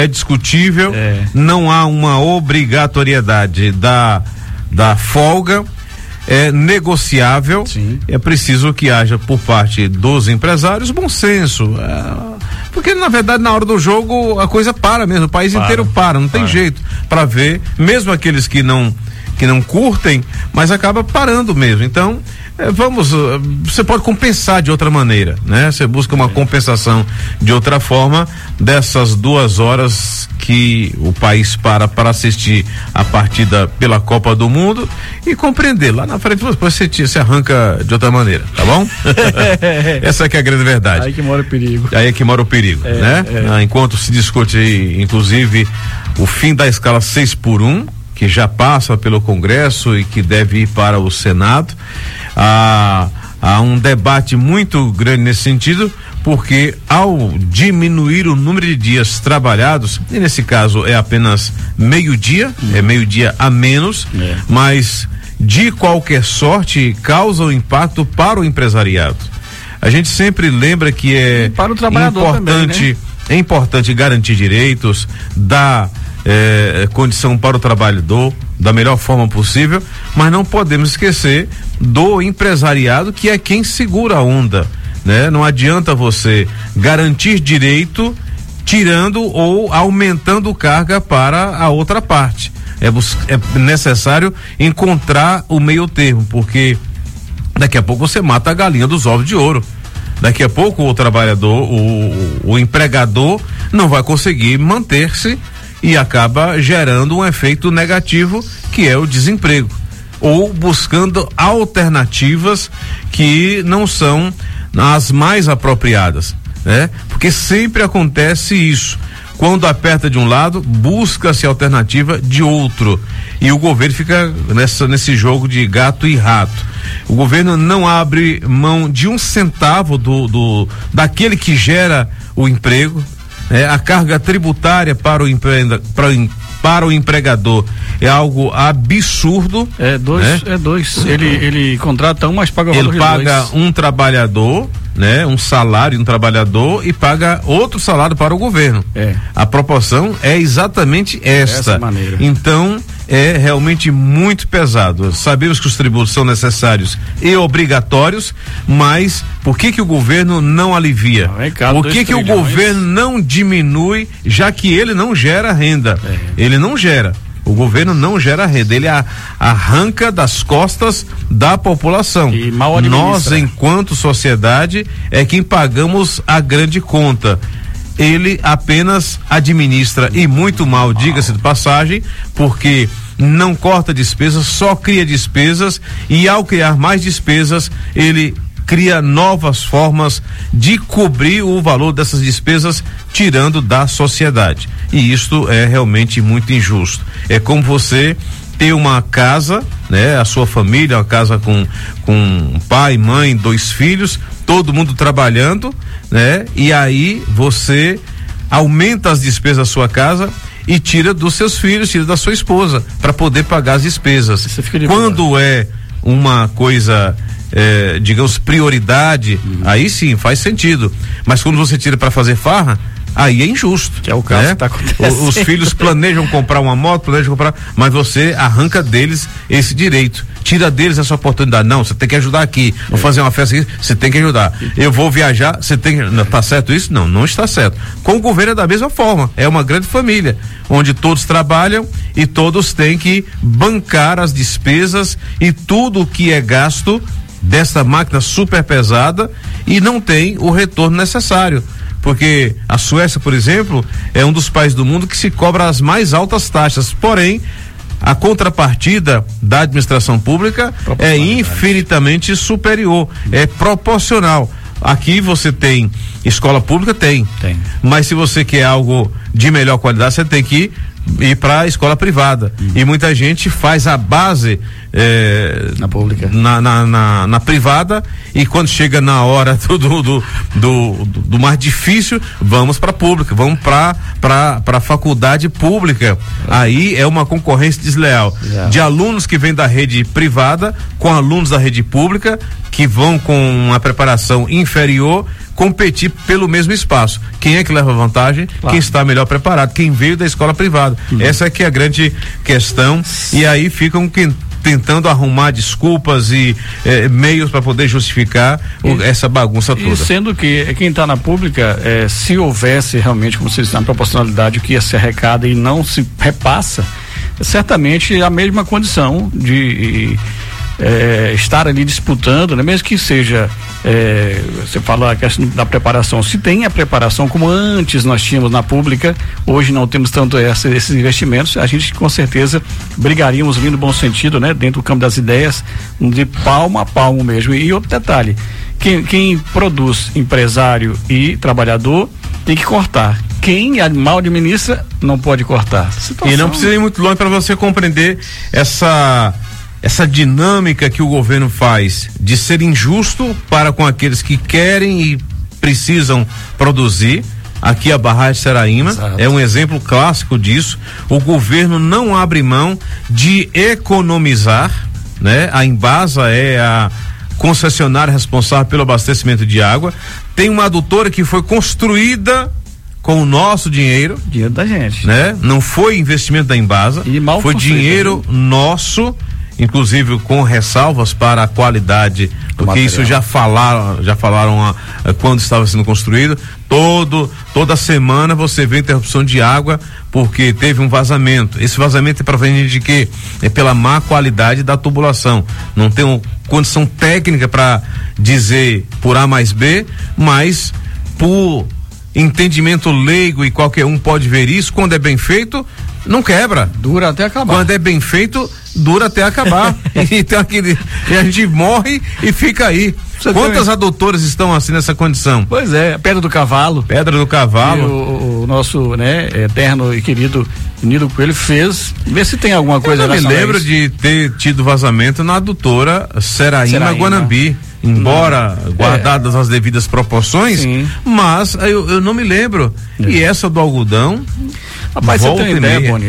é discutível, não há uma obrigatoriedade da folga, é negociável. Sim. É preciso que haja por parte dos empresários bom senso, porque na verdade na hora do jogo a coisa para mesmo, o país inteiro para, não tem jeito para ver, mesmo aqueles que não curtem, mas acaba parando mesmo. Então você pode compensar de outra maneira, né? Você busca uma compensação de outra forma dessas 2 horas que o país para assistir a partida pela Copa do Mundo e compreender. Lá na frente depois você arranca de outra maneira, tá bom? Essa que é a grande verdade. Aí que mora o perigo. Aí é que mora o perigo, né? Enquanto se discute aí, inclusive, o fim da escala 6x1, que já passa pelo Congresso e que deve ir para o Senado. Há um debate muito grande nesse sentido, porque ao diminuir o número de dias trabalhados, e nesse caso é apenas meio-dia, é meio-dia a menos, mas de qualquer sorte causa um impacto para o empresariado. A gente sempre lembra que para o trabalhador importante, também, né? É importante garantir direitos, dar condição para o trabalhador da melhor forma possível, mas não podemos esquecer do empresariado, que é quem segura a onda, né? Não adianta você garantir direito tirando ou aumentando carga para a outra parte. É necessário encontrar o meio termo, porque daqui a pouco você mata a galinha dos ovos de ouro. Daqui a pouco o trabalhador, o empregador não vai conseguir manter-se e acaba gerando um efeito negativo, que é o desemprego, ou buscando alternativas que não são as mais apropriadas, né? Porque sempre acontece isso. Quando aperta de um lado, busca-se alternativa de outro, e o governo fica nesse jogo de gato e rato. O governo não abre mão de um centavo daquele que gera o emprego. A carga tributária para o empregador é algo absurdo. Dois. Ele contrata um, mas paga o valor de dois. Ele paga um trabalhador, né? Um salário de um trabalhador, e paga outro salário para o governo. A proporção é exatamente esta. Maneira. Então, é realmente muito pesado. Sabemos que os tributos são necessários e obrigatórios, mas por que o governo não alivia? Por que o governo não diminui, já que ele não gera renda? Ele não gera. O governo não gera renda, ele arranca das costas da população. E mal administra. Nós, enquanto sociedade, é quem pagamos a grande conta. Ele apenas administra, e muito mal, diga-se de passagem, porque não corta despesas, só cria despesas, e ao criar mais despesas, ele cria novas formas de cobrir o valor dessas despesas, tirando da sociedade. E isto é realmente muito injusto. É como você ter uma casa, né? A sua família, uma casa com pai, mãe, 2 filhos, todo mundo trabalhando, né? E aí você aumenta as despesas da sua casa e tira dos seus filhos, tira da sua esposa, para poder pagar as despesas. Quando é uma coisa, digamos, prioridade, aí sim faz sentido. Mas quando você tira para fazer farra, aí é injusto. Que é o caso que tá acontecendo. Os filhos planejam comprar uma moto, mas você arranca deles esse direito. Tira deles essa oportunidade. Não, você tem que ajudar aqui. Vou fazer uma festa aqui, você tem que ajudar. Eu vou viajar, você tem que. Não, tá certo isso? Não, não está certo. Com o governo é da mesma forma. É uma grande família, onde todos trabalham e todos têm que bancar as despesas e tudo o que é gasto dessa máquina super pesada, e não tem o retorno necessário. Porque a Suécia, por exemplo, é um dos países do mundo que se cobra as mais altas taxas. Porém, a contrapartida da administração pública é infinitamente superior, é proporcional. Aqui você tem escola pública, tem. Mas se você quer algo de melhor qualidade, você tem que ir para a escola privada. E muita gente faz a base na pública, na privada, e quando chega na hora do mais difícil, vamos para a pública, vamos para a faculdade pública. Aí é uma concorrência desleal de alunos que vêm da rede privada com alunos da rede pública, que vão com uma preparação inferior, competir pelo mesmo espaço. Quem é que leva vantagem? Claro. Quem está melhor preparado, quem veio da escola privada. Essa é que é a grande questão, e aí ficam tentando arrumar desculpas e meios para poder justificar essa bagunça toda. E sendo que quem está na pública, se houvesse realmente, como vocês estão, na proporcionalidade, o que se arrecada e não se repassa, certamente a mesma condição de estar ali disputando, né? Mesmo que seja, você fala a questão da preparação, se tem a preparação como antes nós tínhamos na pública, hoje não temos tanto esses investimentos, a gente com certeza brigaríamos ali no bom sentido, né? Dentro do campo das ideias, de palmo a palmo mesmo. E outro detalhe, quem produz, empresário e trabalhador, tem que cortar. Quem mal administra não pode cortar. E não precisa ir muito longe para você compreender essa dinâmica que o governo faz de ser injusto para com aqueles que querem e precisam produzir. Aqui a barragem Seraíma é um exemplo clássico disso. O governo não abre mão de economizar, né? A Embasa é a concessionária responsável pelo abastecimento de água. Tem uma adutora que foi construída com o nosso dinheiro da gente, né? Não foi investimento da Embasa, foi dinheiro nosso, inclusive com ressalvas para a qualidade, porque isso já falaram quando estava sendo construído. Toda semana você vê interrupção de água porque teve um vazamento. Esse vazamento é proveniente de quê? É pela má qualidade da tubulação. Não tem condição técnica para dizer por A mais B, mas por entendimento leigo, e qualquer um pode ver isso, quando é bem feito, não quebra. Dura até acabar. Quando é bem feito, dura até acabar. E a gente morre e fica aí. Quantas adutoras estão assim nessa condição? Pois é, Pedra do Cavalo. O nosso, né, eterno e querido Nilo Coelho fez. Vê se tem alguma coisa. Eu não me lembro de ter tido vazamento na adutora Seraíma Guanambi. Embora guardadas as devidas proporções, sim, mas eu não me lembro. E essa do algodão, rapaz, você tem ideia, Boni,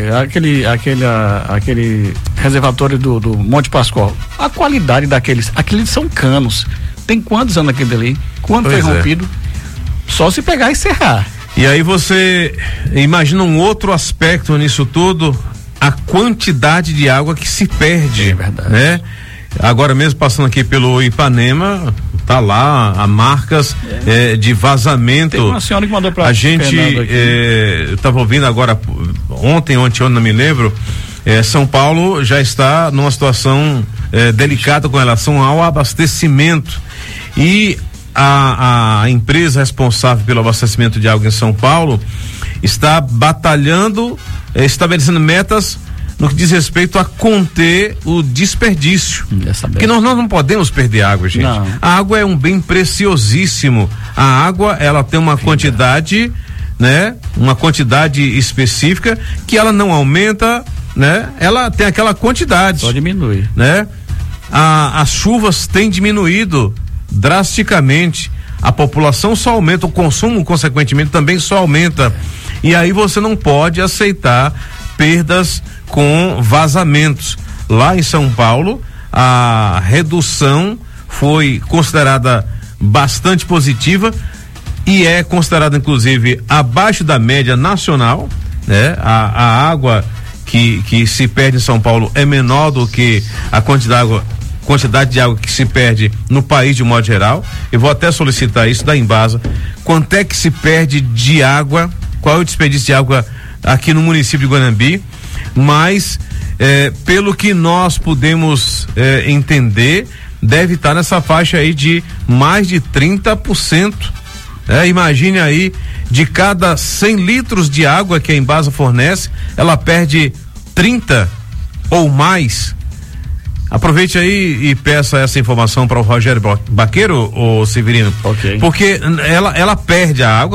aquele reservatório do Monte Pascoal, a qualidade aqueles são canos. Tem quantos anos aquele ali? Quando foi rompido? Só se pegar e serrar. E aí você imagina um outro aspecto nisso tudo, a quantidade de água que se perde. É verdade, né? Agora mesmo passando aqui pelo Ipanema, tá lá a marcas de vazamento. Tem uma senhora que mandou pra a gente eu tava ouvindo agora ontem não me lembro, São Paulo já está numa situação delicada com relação ao abastecimento, e a empresa responsável pelo abastecimento de água em São Paulo está batalhando, estabelecendo metas no que diz respeito a conter o desperdício. Porque nós não podemos perder água, gente. Não. A água é um bem preciosíssimo. A água, ela tem uma quantidade, né? Uma quantidade específica que ela não aumenta, né? Ela tem aquela quantidade. Só diminui. Né? As chuvas têm diminuído drasticamente. A população só aumenta, o consumo, consequentemente, também só aumenta. E aí você não pode aceitar perdas com vazamentos. Lá em São Paulo, a redução foi considerada bastante positiva e é considerada inclusive abaixo da média nacional, né? A água que se perde em São Paulo é menor do que a quantidade de água que se perde no país de um modo geral. Eu vou até solicitar isso da Embasa. Quanto é que se perde de água? Qual é o desperdício de água aqui no município de Guanambi? Mas pelo que nós podemos entender, deve estar nessa faixa aí de mais de 30%. Imagine aí, de cada 100 litros de água que a Embasa fornece, ela perde 30 ou mais. Aproveite aí e peça essa informação para o Rogério Baqueiro, ô Severino. Okay. Porque ela perde a água,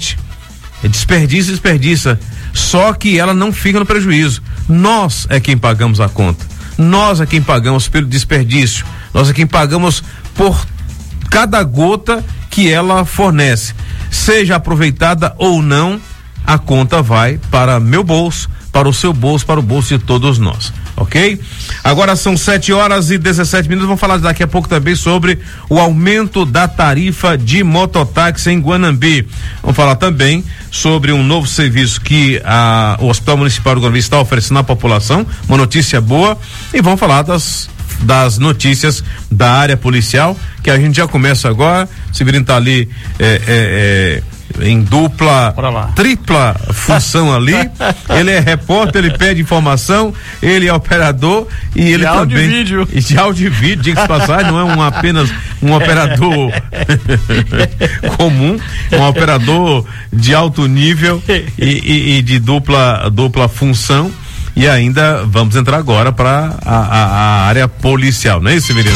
desperdiça, só que ela não fica no prejuízo. Nós é quem pagamos a conta. Nós é quem pagamos pelo desperdício. Nós é quem pagamos por cada gota que ela fornece, seja aproveitada ou não a conta vai para meu bolso, para o seu bolso, para o bolso de todos nós, ok? Agora são 7h17, vamos falar daqui a pouco também sobre o aumento da tarifa de mototáxi em Guanambi. Vamos falar também sobre um novo serviço que o Hospital Municipal do Guanambi está oferecendo à população, uma notícia boa, e vamos falar das notícias da área policial, que a gente já começa agora. O Severino tá ali em dupla, tripla função ali. Ele é repórter, ele pede informação, ele é operador e ele também. De áudio e vídeo, diga-se passagem, não é apenas um operador comum, um operador de alto nível e de dupla função. E ainda vamos entrar agora para a área policial, não é isso, Severino?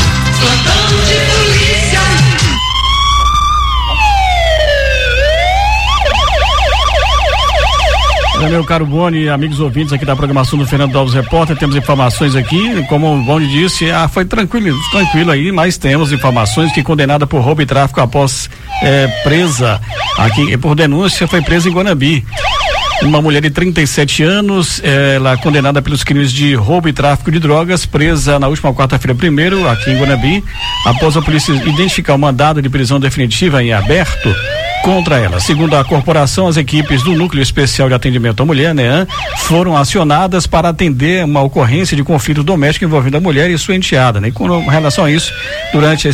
Meu caro Boni, amigos ouvintes aqui da programação do Fernando Alves Repórter, temos informações aqui, como o Boni disse, foi tranquilo aí, mas temos informações que condenada por roubo e tráfico após presa aqui, por denúncia, foi presa em Guanambi. Uma mulher de 37 anos, ela condenada pelos crimes de roubo e tráfico de drogas, presa na última quarta-feira primeiro, aqui em Guanambi, após a polícia identificar o mandado de prisão definitiva em aberto contra ela. Segundo a corporação, as equipes do Núcleo Especial de Atendimento à Mulher, NEAM, foram acionadas para atender uma ocorrência de conflito doméstico envolvendo a mulher e sua enteada, né? E com relação a isso, durante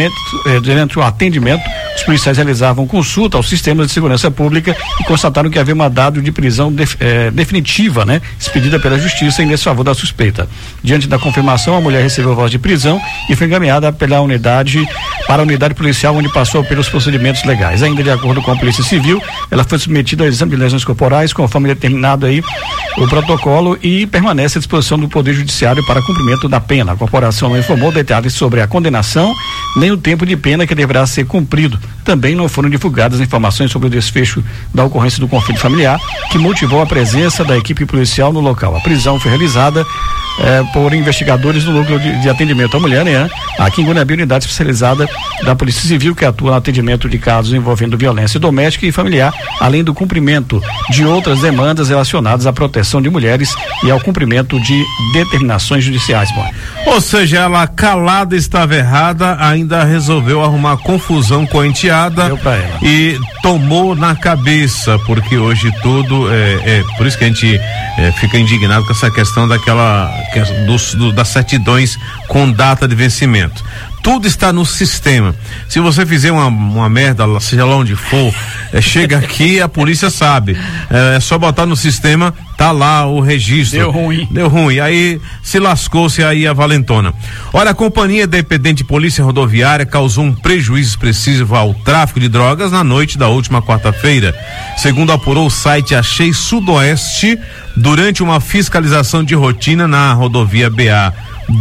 o atendimento, os policiais realizavam consulta aos sistemas de segurança pública e constataram que havia mandado de prisão definitiva, né? Expedida pela justiça em desfavor da suspeita. Diante da confirmação, a mulher recebeu voz de prisão e foi encaminhada para a unidade policial, onde passou pelos procedimentos legais. Ainda de acordo com a Polícia Civil, ela foi submetida ao exame de lesões corporais, conforme determinado aí o protocolo, e permanece à disposição do Poder Judiciário para cumprimento da pena. A corporação não informou detalhes sobre a condenação, nem o tempo de pena que deverá ser cumprido. Também não foram divulgadas informações sobre o desfecho da ocorrência do conflito familiar, que motivou a presença da equipe policial no local. A prisão foi realizada por investigadores do Núcleo de Atendimento à Mulher, NEAM, aqui em Guanambi, unidade especializada da Polícia Civil, que atua no atendimento de casos envolvendo violência doméstica e familiar, além do cumprimento de outras demandas relacionadas à proteção de mulheres e ao cumprimento de determinações judiciais. Bom. Ou seja, ela calada estava errada, ainda resolveu arrumar confusão com a enteada e tomou na cabeça, porque hoje tudo por isso que a gente fica indignado com essa questão das certidões com data de vencimento. Tudo está no sistema. Se você fizer uma merda, seja lá onde for, chega aqui, a polícia sabe. É só botar no sistema, tá lá o registro. Deu ruim. Aí se lascou-se aí a valentona. Olha, a Companhia Independente de Polícia Rodoviária causou um prejuízo expressivo ao tráfico de drogas na noite da última quarta-feira. Segundo apurou o site Achei Sudoeste, durante uma fiscalização de rotina na rodovia BA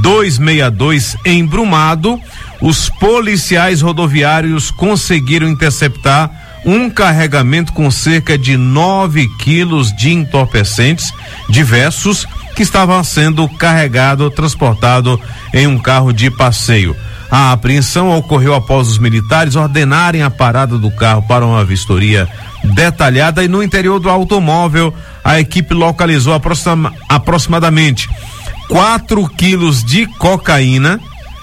262 em Brumado, os policiais rodoviários conseguiram interceptar um carregamento com cerca de 9 quilos de entorpecentes diversos que estava sendo transportado em um carro de passeio. A apreensão ocorreu após os militares ordenarem a parada do carro para uma vistoria detalhada, e no interior do automóvel a equipe localizou aproximadamente 4 quilos de cocaína.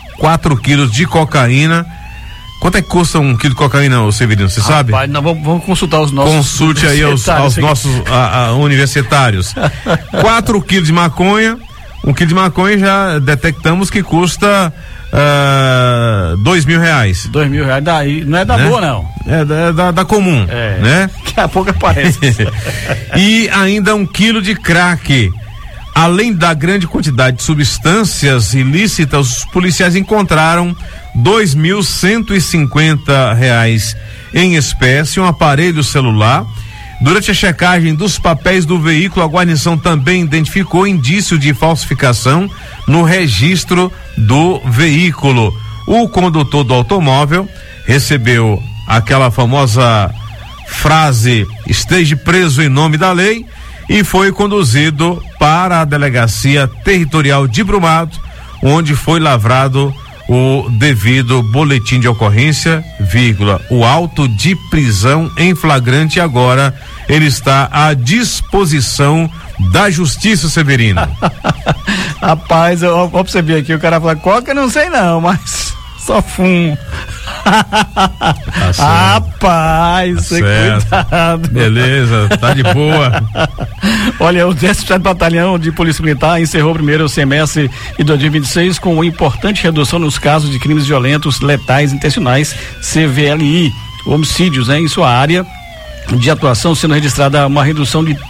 Quanto é que custa 1 quilo de cocaína, Severino? Você sabe? Não, vamos consultar os nossos. Consulte aí aos nossos universitários. 4 quilos de maconha. 1 quilo de maconha já detectamos que custa R$2.000. R$2.000, daí não é da boa, não. É da comum, né? Daqui a pouco aparece. E ainda 1 quilo de crack. Além da grande quantidade de substâncias ilícitas, os policiais encontraram R$2.150 em espécie, um aparelho celular. Durante a checagem dos papéis do veículo, a guarnição também identificou indício de falsificação no registro do veículo. O condutor do automóvel recebeu aquela famosa frase: esteja preso em nome da lei, e foi conduzido para a Delegacia Territorial de Brumado, onde foi lavrado o devido boletim de ocorrência, o auto de prisão em flagrante. Agora ele está à disposição da Justiça, Severino. Rapaz, eu observei aqui, o cara fala, coca eu não sei não, mas só fumo. Rapaz, cuidado. Beleza, tá de boa. Olha, o 17º Batalhão de Polícia Militar encerrou o primeiro semestre de 2026 com uma importante redução nos casos de crimes violentos letais intencionais, CVLI, homicídios, em sua área de atuação, sendo registrada uma redução de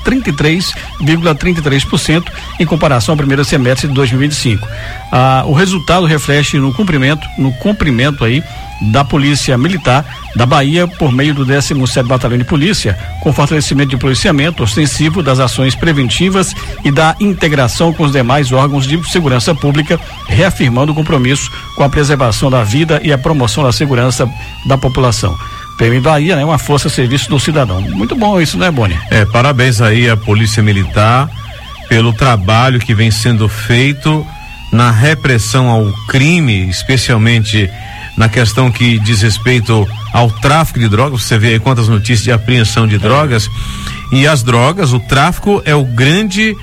33,33% em comparação ao primeiro semestre de 2025. O resultado reflete no cumprimento aí da Polícia Militar da Bahia por meio do 17º Batalhão de Polícia, com fortalecimento de policiamento ostensivo, das ações preventivas e da integração com os demais órgãos de segurança pública, reafirmando o compromisso com a preservação da vida e a promoção da segurança da população. PM Bahia, né? Uma força a serviço do cidadão. Muito bom isso, né, Boni? Parabéns aí à Polícia Militar pelo trabalho que vem sendo feito na repressão ao crime, especialmente na questão que diz respeito ao tráfico de drogas. Você vê aí quantas notícias de apreensão de drogas. E as drogas, o tráfico é o grande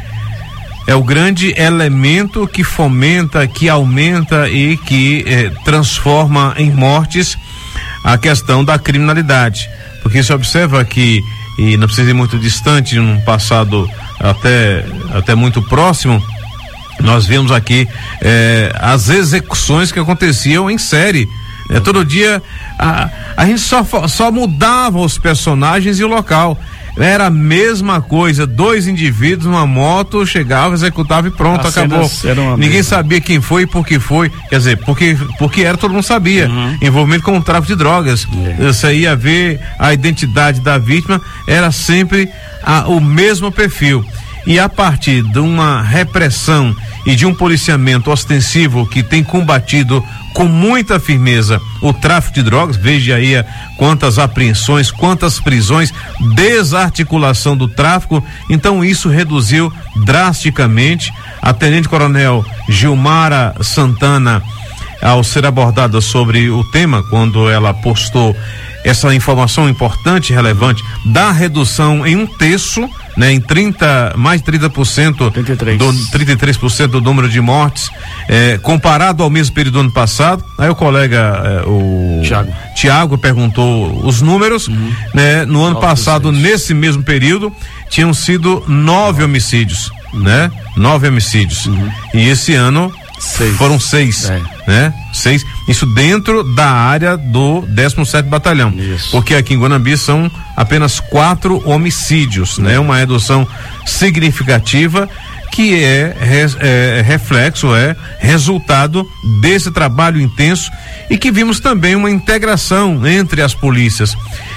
elemento que fomenta, que aumenta e que transforma em mortes a questão da criminalidade, porque se observa que, e não precisa ir muito distante, num passado até muito próximo, nós vimos aqui as execuções que aconteciam em série. Todo dia a gente só mudava os personagens e o local. Era a mesma coisa, 2 indivíduos numa moto, chegava, executava e pronto, acabou. Ninguém sabia quem foi e por que foi, quer dizer, porque era, todo mundo sabia. Envolvimento com o tráfico de drogas. Você ia ver a identidade da vítima, era sempre o mesmo perfil. E a partir de uma repressão e de um policiamento ostensivo que tem combatido com muita firmeza o tráfico de drogas, veja aí quantas apreensões, quantas prisões, desarticulação do tráfico, então isso reduziu drasticamente. A Tenente-Coronel Gilmara Santana, ao ser abordada sobre o tema, quando ela postou essa informação importante e relevante da redução em 1/3, né, em mais de 30%, 33% do número de mortes, comparado ao mesmo período do ano passado. Aí o colega, o Tiago perguntou os números, né? No ano passado, nesse mesmo período, tinham sido 9 homicídios, né? 9 homicídios. E esse ano foram 6, né? 6, isso dentro da área do 17º Batalhão. Isso. Porque aqui em Guanambi são apenas 4 homicídios, né? Uma redução significativa que reflexo, resultado desse trabalho intenso, e que vimos também uma integração entre as polícias.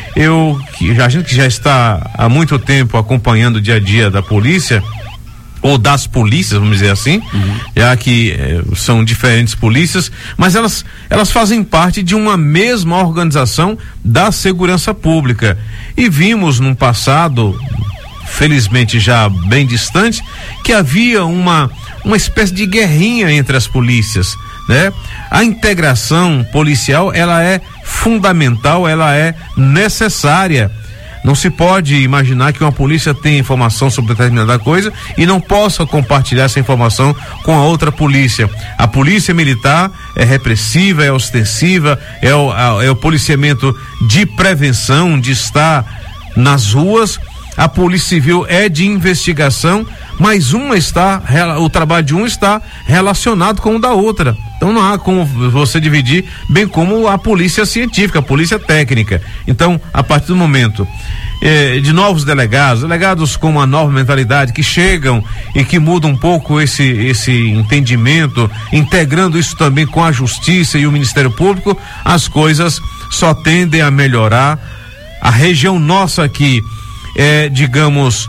A gente que já está há muito tempo acompanhando o dia a dia da polícia, ou das polícias, vamos dizer assim, já que são diferentes polícias, mas elas fazem parte de uma mesma organização da segurança pública. E vimos num passado, felizmente já bem distante, que havia uma espécie de guerrinha entre as polícias, né? A integração policial, ela é fundamental, ela é necessária. Não se pode imaginar que uma polícia tenha informação sobre determinada coisa e não possa compartilhar essa informação com a outra polícia. A polícia militar é repressiva, é ostensiva, é o policiamento de prevenção, de estar nas ruas. A polícia civil é de investigação, mas o trabalho de um está relacionado com o da outra. Então não há como você dividir, bem como a polícia científica, a polícia técnica. Então, a partir do momento de novos delegados com uma nova mentalidade, que chegam e que mudam um pouco esse entendimento, integrando isso também com a justiça e o Ministério Público, as coisas só tendem a melhorar. A região nossa aqui digamos,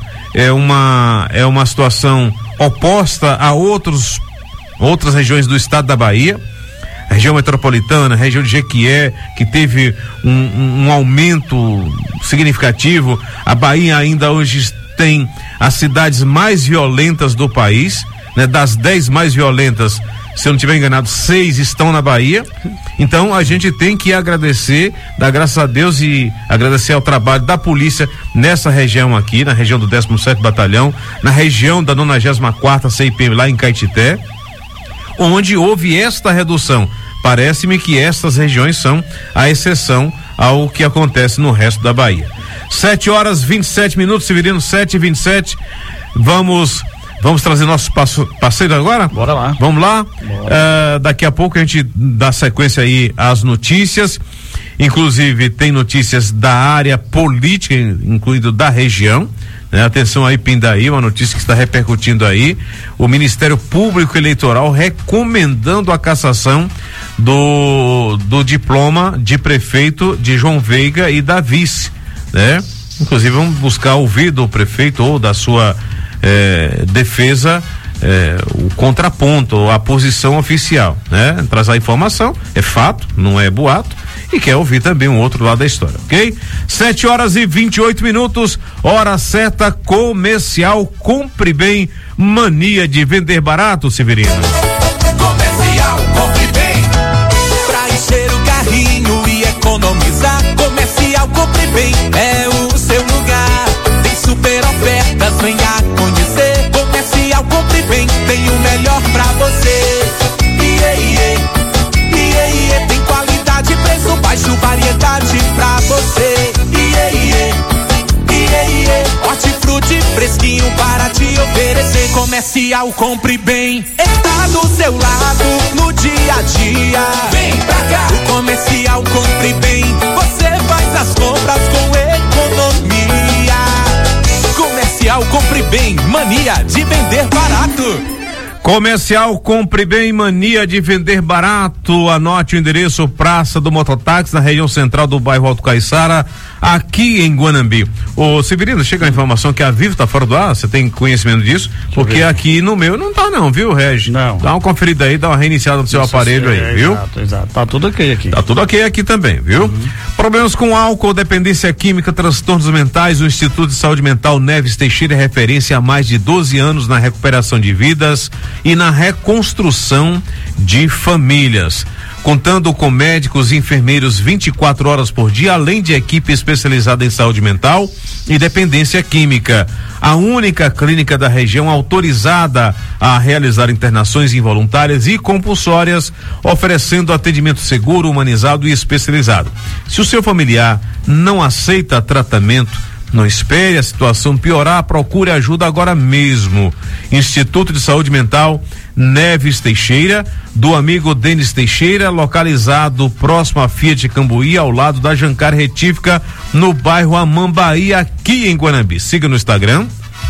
é uma situação oposta a outras regiões do estado da Bahia. A região metropolitana, a região de Jequié, que teve um aumento significativo. A Bahia ainda hoje tem as cidades mais violentas do país, né? Das 10 mais violentas, se eu não estiver enganado, 6 estão na Bahia. Então a gente tem que agradecer, dar graças a Deus e agradecer ao trabalho da polícia nessa região aqui, na região do 17º Batalhão, na região da 94ª CIPM lá em Caetité, onde houve esta redução. Parece-me que estas regiões são a exceção ao que acontece no resto da Bahia. 7h27, Severino, 7h27. Vamos trazer nosso parceiro agora? Bora lá. Vamos lá? Daqui a pouco a gente dá sequência aí às notícias. Inclusive tem notícias da área política, incluindo da região. Atenção aí, Pindaí, uma notícia que está repercutindo aí. O Ministério Público Eleitoral recomendando a cassação do diploma de prefeito de João Veiga e da vice, né? Inclusive vamos buscar ouvir do prefeito ou da sua defesa o contraponto ou a posição oficial, né? Traz a informação, é fato, não é boato, e quer ouvir também um outro lado da história, ok? 7h28, hora certa, comercial. Compre bem, mania de vender barato, Severino. Comercial, compre bem, pra encher o carrinho e economizar. Comercial, compre bem, é o seu lugar. Tem super ofertas, venha conhecer. Comercial, compre bem, tem o melhor pra você. Tem qualidade, preço baixo, variedade pra você. Hortifruti fresquinho para te oferecer. Comercial, compre bem, está do seu lado no dia a dia. Vem pra cá, o Comercial, compre bem. Você faz as compras com economia. Comercial, compre bem, mania de vender barato. Comercial, compre bem, mania de vender barato. Anote o endereço: Praça do Mototáxi, na região central do bairro Alto Caiçara, aqui em Guanambi. Ô Severino, chega a informação que a Vivo tá fora do ar, você tem conhecimento disso? Porque aqui no meu não tá não, viu, Regi? Não. Dá uma conferida aí, dá uma reiniciada no seu aparelho aí, viu? Exato. Tá tudo ok aqui. Tá tudo ok aqui também, viu? Problemas com álcool, dependência química, transtornos mentais. O Instituto de Saúde Mental Neves Teixeira é referência há mais de 12 anos na recuperação de vidas e na reconstrução de famílias, contando com médicos e enfermeiros 24 horas por dia, além de equipe especializada em saúde mental e dependência química. A única clínica da região autorizada a realizar internações involuntárias e compulsórias, oferecendo atendimento seguro, humanizado e especializado. Se o seu familiar não aceita tratamento, não espere a situação piorar, procure ajuda agora mesmo. Instituto de Saúde Mental Neves Teixeira, do amigo Denis Teixeira, localizado próximo à Fiat Cambuí, ao lado da Jancar Retífica, no bairro Amambaí, aqui em Guanambi. Siga no Instagram,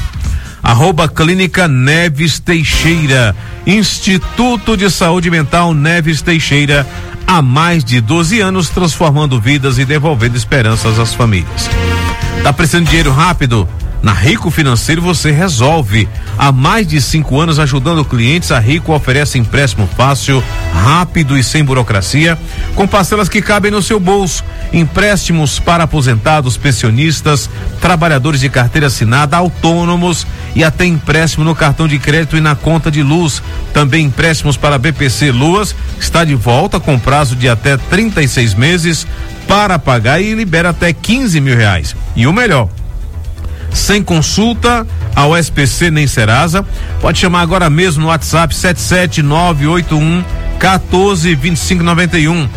@Clínica Neves Teixeira. Instituto de Saúde Mental Neves Teixeira, há mais de 12 anos, transformando vidas e devolvendo esperanças às famílias. Tá precisando de dinheiro rápido? Na Rico Financeiro você resolve. Há mais de 5 anos ajudando clientes, a Rico oferece empréstimo fácil, rápido e sem burocracia, com parcelas que cabem no seu bolso. Empréstimos para aposentados, pensionistas, trabalhadores de carteira assinada, autônomos e até empréstimo no cartão de crédito e na conta de luz. Também empréstimos para BPC Luas, que está de volta com prazo de até 36 meses para pagar e libera até R$15 mil. E o melhor, sem consulta ao SPC nem Serasa. Pode chamar agora mesmo no WhatsApp 77981 14 25 91.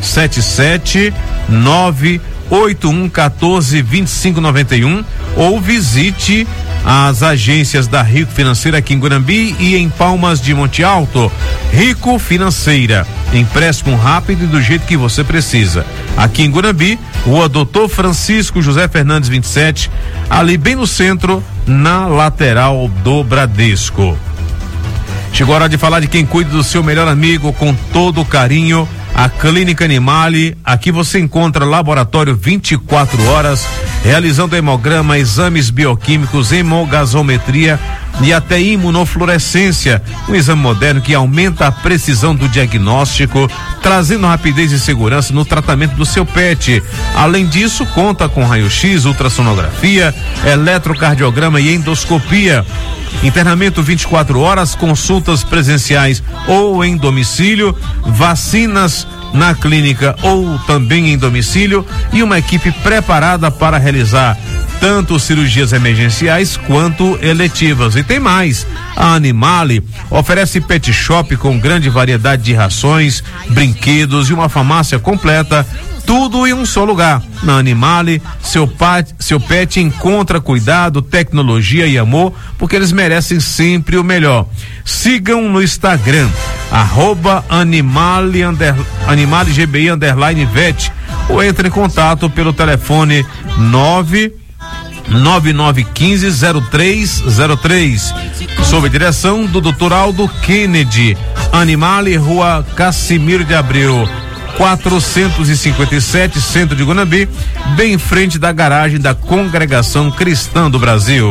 77981 14 25 91, ou visite as agências da Rico Financeira aqui em Guanambi e em Palmas de Monte Alto. Rico Financeira, empréstimo rápido e do jeito que você precisa. Aqui em Guanambi, Rua Doutor Francisco José Fernandes 27, ali bem no centro, na lateral do Bradesco. Chegou a hora de falar de quem cuida do seu melhor amigo com todo o carinho, a Clínica Animale. Aqui você encontra laboratório 24 horas, realizando hemograma, exames bioquímicos, hemogasometria e até imunofluorescência, um exame moderno que aumenta a precisão do diagnóstico, trazendo rapidez e segurança no tratamento do seu pet. Além disso, conta com raio-x, ultrassonografia, eletrocardiograma e endoscopia. internamento 24 horas, consultas presenciais ou em domicílio, vacinas na clínica ou também em domicílio e uma equipe preparada para realizar tanto cirurgias emergenciais quanto eletivas. E tem mais, a Animale oferece pet shop com grande variedade de rações, brinquedos e uma farmácia completa, tudo em um só lugar. Na Animale, seu pet encontra cuidado, tecnologia e amor, porque eles merecem sempre o melhor. Sigam no Instagram, @animalegbi_vet, ou entre em contato pelo telefone 99915-0303, sob a direção do Dr. Aldo Kennedy. Animale, Rua Cassimiro de Abreu 457, centro de Guanambi, bem em frente da garagem da Congregação Cristã do Brasil.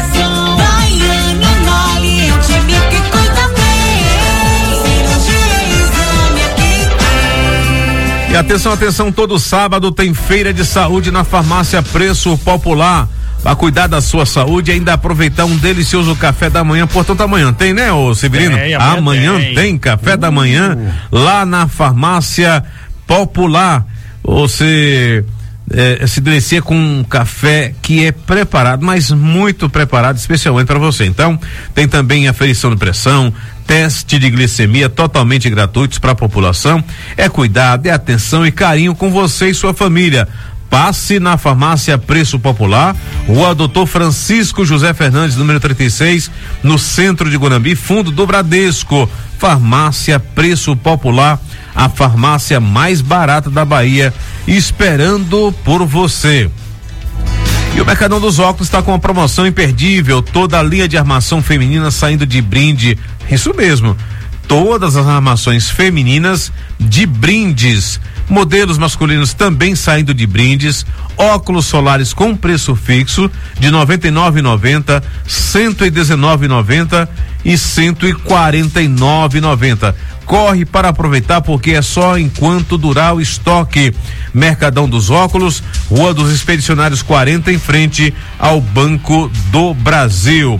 E atenção, todo sábado tem feira de saúde na Farmácia Preço Popular. Para cuidar da sua saúde e ainda aproveitar um delicioso café da manhã. Portanto, amanhã tem, né, ô Severino? Amanhã tem café da manhã lá na Farmácia Popular. Você se delicia com um café que é preparado, mas muito preparado, especialmente para você. Então, tem também aferição de pressão, teste de glicemia totalmente gratuitos para a população. É cuidado, é atenção e carinho com você e sua família. Passe na Farmácia Preço Popular, Rua Doutor Francisco José Fernandes, número 36, no centro de Guanambi, fundo do Bradesco. Farmácia Preço Popular, a farmácia mais barata da Bahia, esperando por você. E o Mercadão dos Óculos está com uma promoção imperdível, toda a linha de armação feminina saindo de brinde, isso mesmo, todas as armações femininas de brindes. Modelos masculinos também saindo de brindes, óculos solares com preço fixo de R$ 99,90, R$ 119,90 e R$ 149,90. Corre para aproveitar porque é só enquanto durar o estoque. Mercadão dos Óculos, Rua dos Expedicionários 40, em frente ao Banco do Brasil.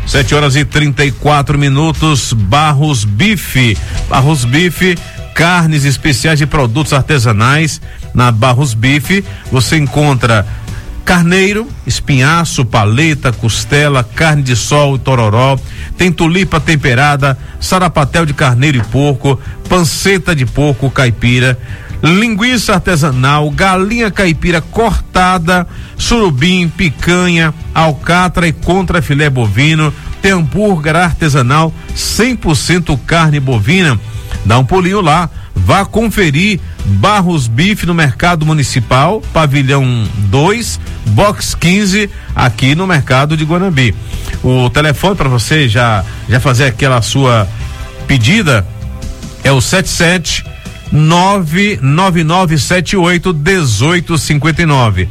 7h34, Barros Bife. Barros Bife, carnes especiais e produtos artesanais. Na Barros Bife você encontra carneiro, espinhaço, paleta, costela, carne de sol e tororó, tem tulipa temperada, sarapatel de carneiro e porco, panceta de porco caipira, linguiça artesanal, galinha caipira cortada, surubim, picanha, alcatra e contrafilé bovino, tem hambúrguer artesanal 100% carne bovina. Dá um pulinho lá, vá conferir Barros Bife no Mercado Municipal, Pavilhão 2, Box 15, aqui no Mercado de Guanambi. O telefone para você já fazer aquela sua pedida é o 77999781859.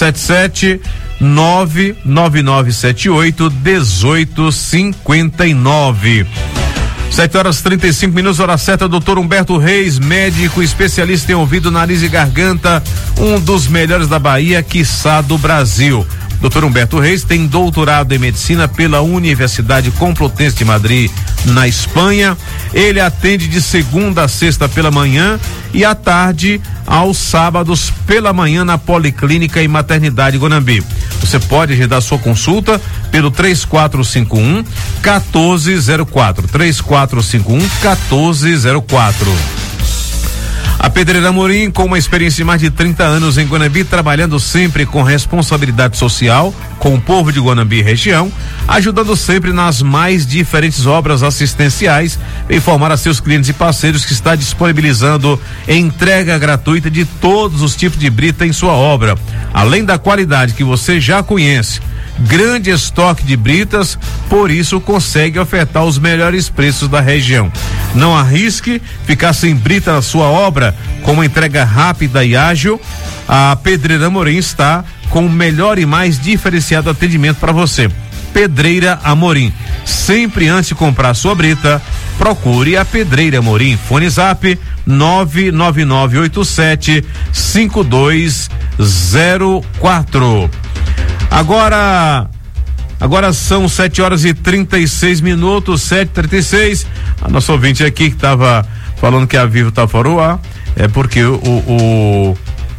77999781859. 7h35, hora certa. Doutor Humberto Reis, médico especialista em ouvido, nariz e garganta, um dos melhores da Bahia, quiçá do Brasil. Dr. Humberto Reis tem doutorado em medicina pela Universidade Complutense de Madrid, na Espanha. Ele atende de segunda a sexta pela manhã e à tarde aos sábados pela manhã na Policlínica e Maternidade Guanambi. Você pode agendar sua consulta pelo 3451-1404. 3451-1404. A Pedreira Amorim, com uma experiência de mais de 30 anos em Guanambi, trabalhando sempre com responsabilidade social com o povo de Guanambi e região, ajudando sempre nas mais diferentes obras assistenciais, e informar a seus clientes e parceiros que está disponibilizando entrega gratuita de todos os tipos de brita em sua obra, além da qualidade que você já conhece. Grande estoque de britas, por isso consegue ofertar os melhores preços da região. Não arrisque ficar sem brita na sua obra. Com uma entrega rápida e ágil, a Pedreira Amorim está com o melhor e mais diferenciado atendimento para você. Pedreira Amorim. Sempre antes de comprar sua brita, procure a Pedreira Amorim. Fone Zap 99987-5204. Agora, Agora são 7h36, 7h36. A nossa ouvinte aqui que estava falando que a Vivo tá fora do ar, é porque o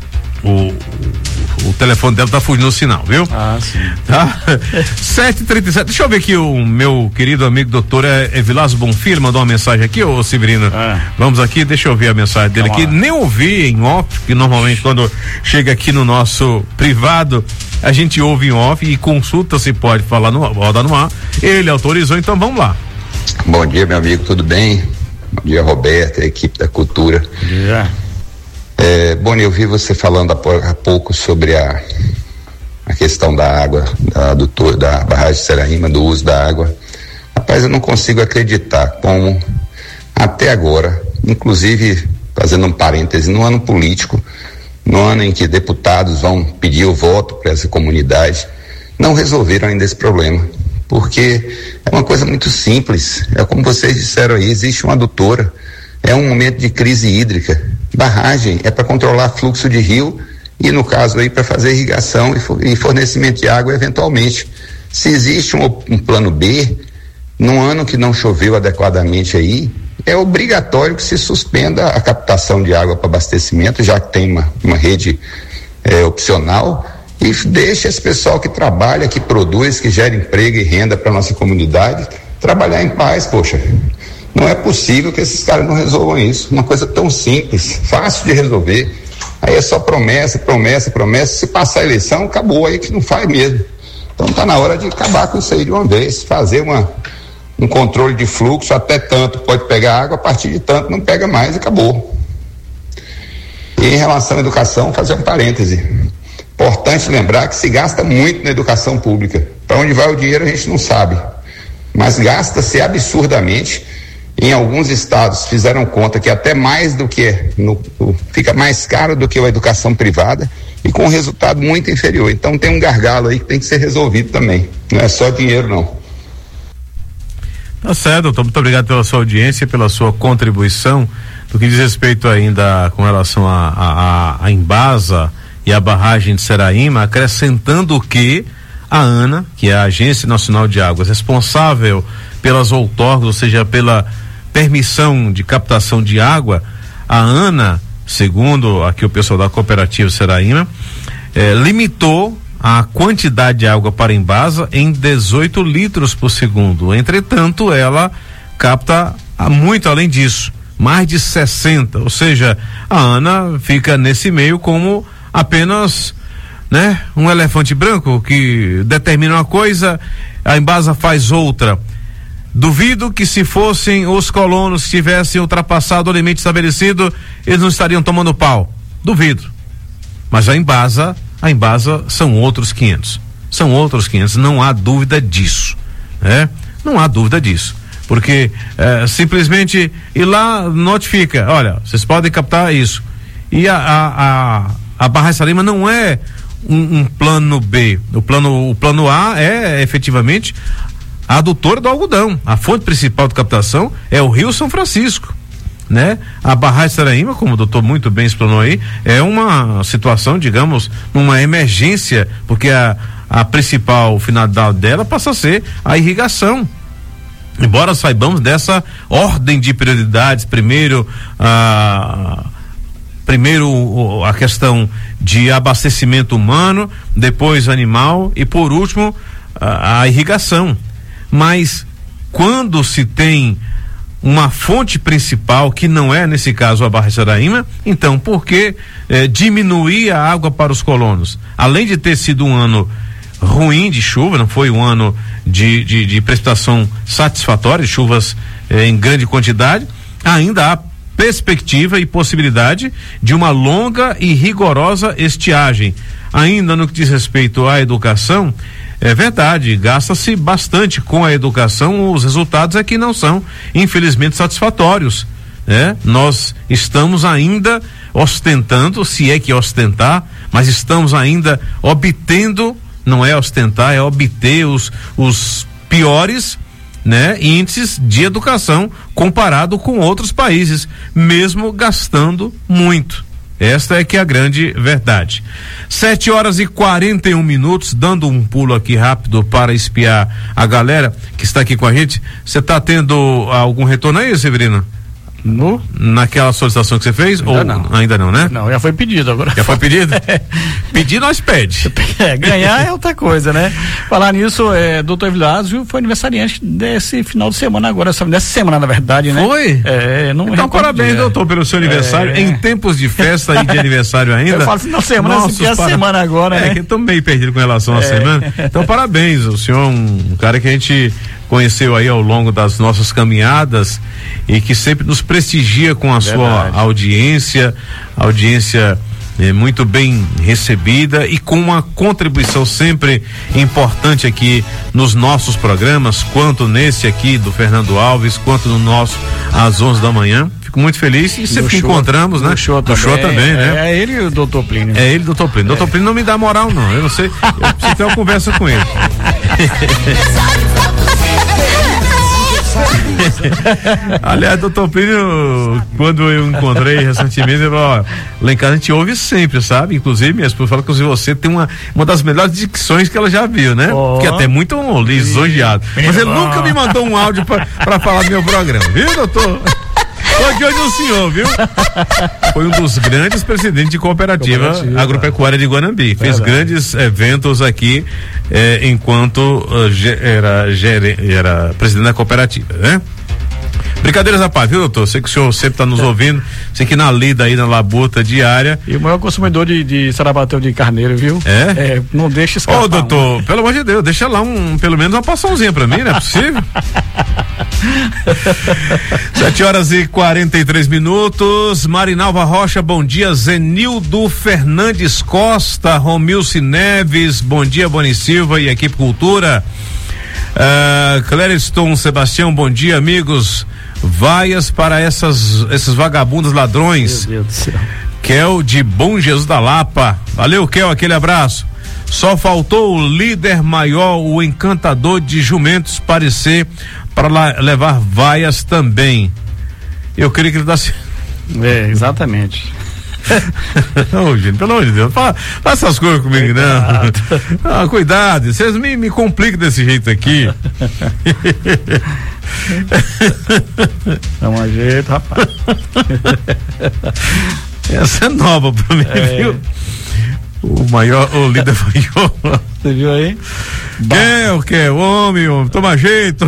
telefone dela tá fugindo o sinal, viu? Ah, sim. Tá? 7h37. Deixa eu ver aqui o meu querido amigo doutor Evilásio Bonfilho mandou uma mensagem aqui, ô Severino. Vamos aqui, deixa eu ver a mensagem dele aqui. Nem ouvi em off, que normalmente quando chega aqui no nosso privado, a gente ouve em off e consulta se pode falar rodar no ar. Ele autorizou, então vamos lá. Bom dia, meu amigo, tudo bem? Bom dia, Roberto, a equipe da Cultura. Bom dia. Bom, eu vi você falando há pouco sobre a questão da água, da barragem de Seraíma, do uso da água. Rapaz, eu não consigo acreditar como até agora, inclusive fazendo um parêntese, no ano político, no ano em que deputados vão pedir o voto para essa comunidade, não resolveram ainda esse problema, porque é uma coisa muito simples. É como vocês disseram aí, existe uma adutora, é um momento de crise hídrica. Barragem é para controlar fluxo de rio e, no caso aí, para fazer irrigação e fornecimento de água eventualmente. Se existe um plano B, num ano que não choveu adequadamente aí, é obrigatório que se suspenda a captação de água para abastecimento, já que tem uma rede opcional, e deixa esse pessoal que trabalha, que produz, que gera emprego e renda para nossa comunidade, trabalhar em paz, poxa. Não é possível que esses caras não resolvam isso. Uma coisa tão simples, fácil de resolver. Aí é só promessa. Se passar a eleição, acabou, aí que não faz mesmo. Então tá na hora de acabar com isso aí de uma vez, fazer um controle de fluxo, até tanto pode pegar água, a partir de tanto não pega mais e acabou. E em relação à educação, fazer um parêntese. Importante lembrar que se gasta muito na educação pública. Para onde vai o dinheiro a gente não sabe, mas gasta-se absurdamente. Em alguns estados fizeram conta que até mais do que fica mais caro do que a educação privada e com um resultado muito inferior. Então tem um gargalo aí que tem que ser resolvido também. Não é só dinheiro, não. Tá certo, doutor. Muito obrigado pela sua audiência, pela sua contribuição. Do que diz respeito ainda com relação a Embasa e a barragem de Seraíma, acrescentando que a ANA, que é a Agência Nacional de Águas, responsável pelas outorgas, ou seja, pela permissão de captação de água, a ANA, segundo aqui o pessoal da cooperativa Seraíma, limitou a quantidade de água para Embasa em 18 litros por segundo. Entretanto, ela capta muito além disso, mais de 60, ou seja, a ANA fica nesse meio como apenas, né, um elefante branco que determina uma coisa, a Embasa faz outra. Duvido que se fossem os colonos que tivessem ultrapassado o limite estabelecido, eles não estariam tomando pau. Duvido. Mas a Embasa são outros 500. São outros 500, não há dúvida disso, né? Não há dúvida disso. Porque simplesmente ir lá notifica, olha, vocês podem captar isso. E a barragem de Seraíma não é um plano B. O plano A é efetivamente a adutora do algodão. A fonte principal de captação é o Rio São Francisco, né? A barragem de Seraíma, como o doutor muito bem explanou aí, é uma situação, digamos, uma emergência, porque a principal finalidade dela passa a ser a irrigação. Embora saibamos dessa ordem de prioridades, primeiro a questão de abastecimento humano, depois animal e por último a irrigação. Mas quando se tem uma fonte principal, que não é nesse caso a barragem de Seraíma, então por que diminuir a água para os colonos? Além de ter sido um ano ruim de chuva, não foi um ano de precipitação satisfatória, de chuvas em grande quantidade, ainda há perspectiva e possibilidade de uma longa e rigorosa estiagem. Ainda no que diz respeito à educação, é verdade, gasta-se bastante com a educação, os resultados é que não são, infelizmente, satisfatórios, né? Nós estamos ainda ostentando, se é que ostentar, mas estamos ainda obtendo, não é ostentar, é obter os piores, né, índices de educação comparado com outros países, mesmo gastando muito, Esta é que é a grande verdade. 7h41, dando um pulo aqui rápido para espiar a galera que está aqui com a gente. Você está tendo algum retorno aí, Severino? Naquela solicitação que você fez? Ainda não, né? Não, já foi pedido agora. Já foi pedido? Pedir nós pede. Ganhar é outra coisa, né? Falar nisso, doutor Evilásio foi aniversariante desse final de semana agora, dessa semana, na verdade, né? Foi? Então, parabéns, doutor, pelo seu aniversário, em tempos de festa e de aniversário ainda. Eu falo final de semana, assim, a semana agora, né? Que eu tô meio perdido com relação à semana. Então, parabéns, o senhor é um cara que a gente conheceu aí ao longo das nossas caminhadas e que sempre nos prestigia com a sua audiência muito bem recebida e com uma contribuição sempre importante aqui nos nossos programas, quanto nesse aqui do Fernando Alves, quanto no nosso às 11 da manhã. Fico muito feliz e sempre que encontramos, né? Do show também, né? É ele e o doutor Plínio. É ele e o doutor Plínio. Doutor Plínio não me dá moral, não. Eu não sei, eu preciso ter uma conversa com ele. Aliás, doutor Plínio, quando eu encontrei recentemente, ele falou: lá em casa a gente ouve sempre, sabe? Inclusive, minha esposa fala que você tem uma das melhores dicções que ela já viu, né? Que até muito lisonjeado. Mas ele nunca me mandou um áudio pra falar do meu programa, viu, doutor? Tô de olho no senhor, viu? Foi um dos grandes presidentes de cooperativa agropecuária de Guanambi. Fez grandes eventos aqui enquanto era presidente da cooperativa, né? Brincadeiras à parte, viu, doutor? Sei que o senhor sempre está nos ouvindo, sei que na lida aí, na labuta diária. E o maior consumidor de sarapatel de carneiro, viu? Não deixa escapar. Ô, doutor, pelo amor de Deus, deixa lá pelo menos uma porçãozinha pra mim, não é possível? 7h43. Marinalva Rocha, bom dia. Zenildo Fernandes Costa, Romilce Neves, bom dia, Boni Silva e equipe Cultura. Clériston Sebastião, bom dia, amigos. Vaias para esses vagabundos ladrões. Meu Deus do céu. Kel de Bom Jesus da Lapa. Valeu, Kel, aquele abraço. Só faltou o líder maior, o encantador de jumentos, parecer para levar vaias também. Eu queria que ele desse. Exatamente. Não, gente, pelo amor de Deus, faz essas coisas comigo, não. Cuidado, vocês me complicam desse jeito aqui. Dá um jeito, rapaz. Essa é nova pra mim, viu? O líder maior. Você viu aí? Quer, homem, toma jeito.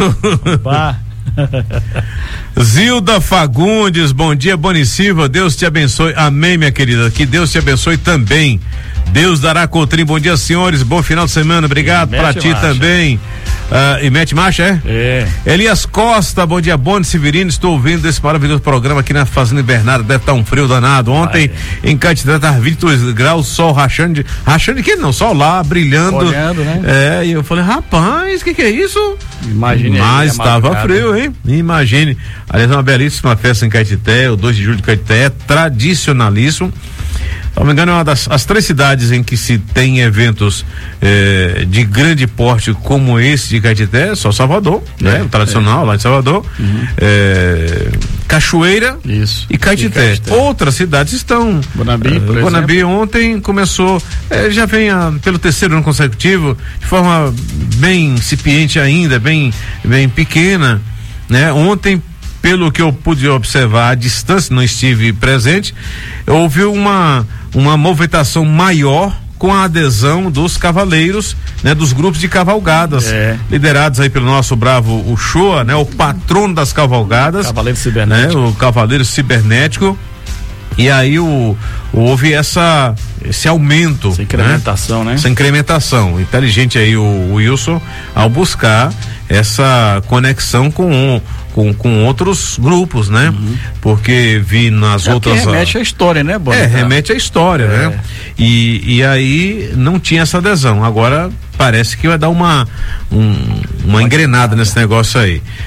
Zilda Fagundes, bom dia, Boni Silva, Deus te abençoe, amém, minha querida, que Deus te abençoe também. Deus dará Cotrim, bom dia, senhores, bom final de semana, obrigado pra ti também. E mete marcha, Elias Costa, bom dia, Boni Severino, estou ouvindo esse maravilhoso programa aqui na Fazenda Invernada, deve estar um frio danado. Ontem em Caetité estava 22 graus, sol rachando que não, sol lá, brilhando. Olhando, né? E eu falei, rapaz, que é isso? Imagine. Mas estava frio, hein? Imagine. Aliás, uma belíssima festa em Caetité, o 2 de julho de Caetité, é tradicionalíssimo. Se não me engano, é uma das 3 cidades em que se tem eventos de grande porte como esse de Caetité, só Salvador, né? O tradicional lá de Salvador, Cachoeira e Caetité. Outras cidades estão. Guanambi, ontem começou, já vem pelo 3º ano consecutivo, de forma bem incipiente ainda, bem pequena, né? Ontem, pelo que eu pude observar à distância, não estive presente, houve uma movimentação maior com a adesão dos cavaleiros, né, dos grupos de cavalgadas, liderados aí pelo nosso bravo Uchoa, né, o patrono das cavalgadas, Cavaleiro Cibernético, né, o Cavaleiro Cibernético. E aí houve esse aumento, essa incrementação, né? Essa incrementação. Inteligente aí o Wilson ao buscar essa conexão com outros grupos, né? Porque vi nas outras. Remete à história, né, Boni? Remete à história, né? E aí não tinha essa adesão. Agora parece que vai dar uma engrenada nesse negócio aí.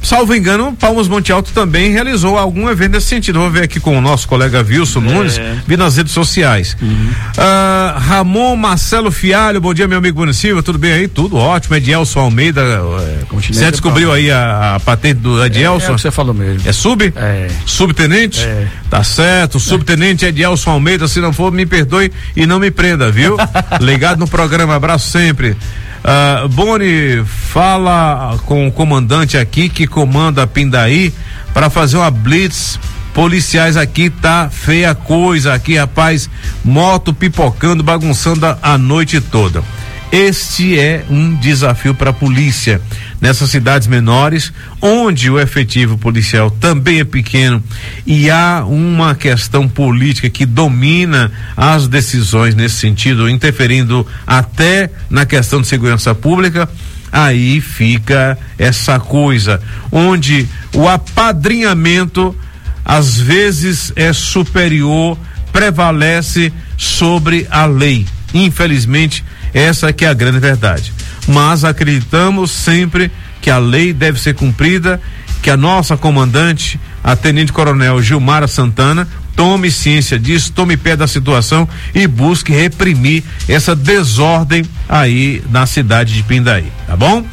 salvo engano, Palmas Monte Alto também realizou algum evento nesse sentido. Vou ver aqui com o nosso colega Wilson Nunes, vi nas redes sociais. Ramon Marcelo Fialho, bom dia, meu amigo Bruno Silva, tudo bem aí? Tudo ótimo. Edielson Almeida, você descobriu aí a patente do Edielson? É o que você falou mesmo. É sub? É. Subtenente? É. Tá certo, subtenente Edielson Almeida, se não for, me perdoe e não me prenda, viu? Ligado no programa, abraço sempre. Boni, fala com o comandante aqui que comanda Pindaí para fazer uma blitz policiais aqui, tá feia a coisa aqui, rapaz, moto pipocando, bagunçando a noite toda. Este é um desafio para a polícia nessas cidades menores, onde o efetivo policial também é pequeno e há uma questão política que domina as decisões nesse sentido, interferindo até na questão de segurança pública. Aí fica essa coisa, onde o apadrinhamento às vezes é superior, prevalece sobre a lei. Infelizmente, essa que é a grande verdade. Mas acreditamos sempre que a lei deve ser cumprida, que a nossa comandante, a Tenente Coronel Gilmara Santana, tome ciência disso, tome pé da situação e busque reprimir essa desordem aí na cidade de Pindaí, tá bom?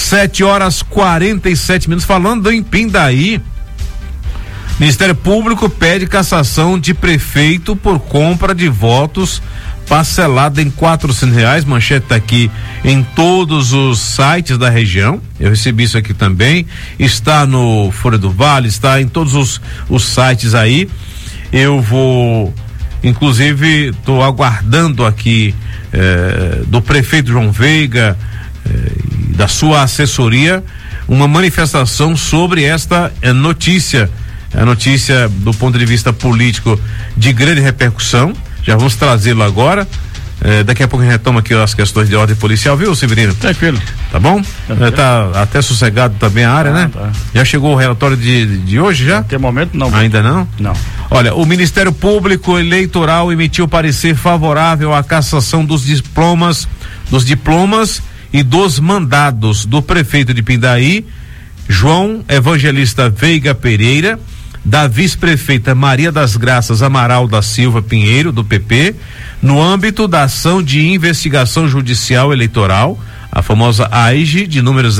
7h47. Falando em Pindaí, Ministério Público pede cassação de prefeito por compra de votos parcelada em R$400, manchete tá aqui em todos os sites da região, eu recebi isso aqui também, está no Folha do Vale, está em todos os sites aí. Eu vou, inclusive, estou aguardando aqui do prefeito João Veiga e da sua assessoria uma manifestação sobre esta notícia, a notícia do ponto de vista político de grande repercussão. Já vamos trazê-lo agora. Daqui a pouco a gente retoma aqui as questões de ordem policial, viu, Severino? Tranquilo. Tá bom? Tá até sossegado também a área, né? Tá. Já chegou o relatório de hoje já? Até o momento não. Ainda não? Não. Olha, o Ministério Público Eleitoral emitiu parecer favorável à cassação dos diplomas e dos mandados do prefeito de Pindaí, João Evangelista Veiga Pereira, da vice-prefeita Maria das Graças Amaral da Silva Pinheiro, do PP, no âmbito da ação de investigação judicial eleitoral, a famosa AIGE, de número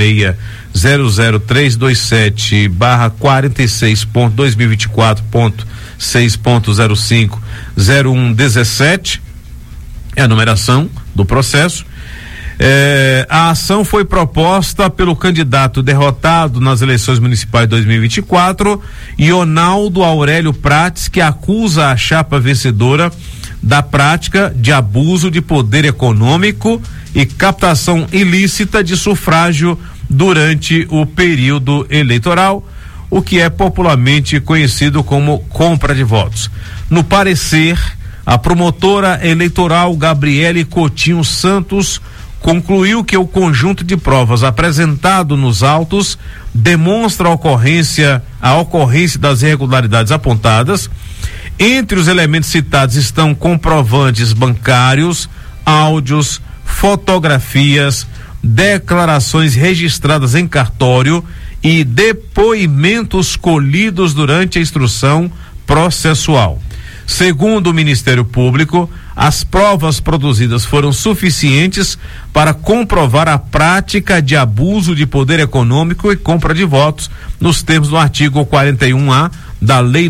0600327/46.2024.6.050117, é a numeração do processo. A ação foi proposta pelo candidato derrotado nas eleições municipais de 2024, Ionaldo Aurélio Prates, que acusa a chapa vencedora da prática de abuso de poder econômico e captação ilícita de sufrágio durante o período eleitoral, o que é popularmente conhecido como compra de votos. No parecer, a promotora eleitoral Gabriele Coutinho Santos concluiu que o conjunto de provas apresentado nos autos demonstra a ocorrência das irregularidades apontadas. Entre os elementos citados estão comprovantes bancários, áudios, fotografias, declarações registradas em cartório e depoimentos colhidos durante a instrução processual. Segundo o Ministério Público, as provas produzidas foram suficientes para comprovar a prática de abuso de poder econômico e compra de votos nos termos do artigo 41A da Lei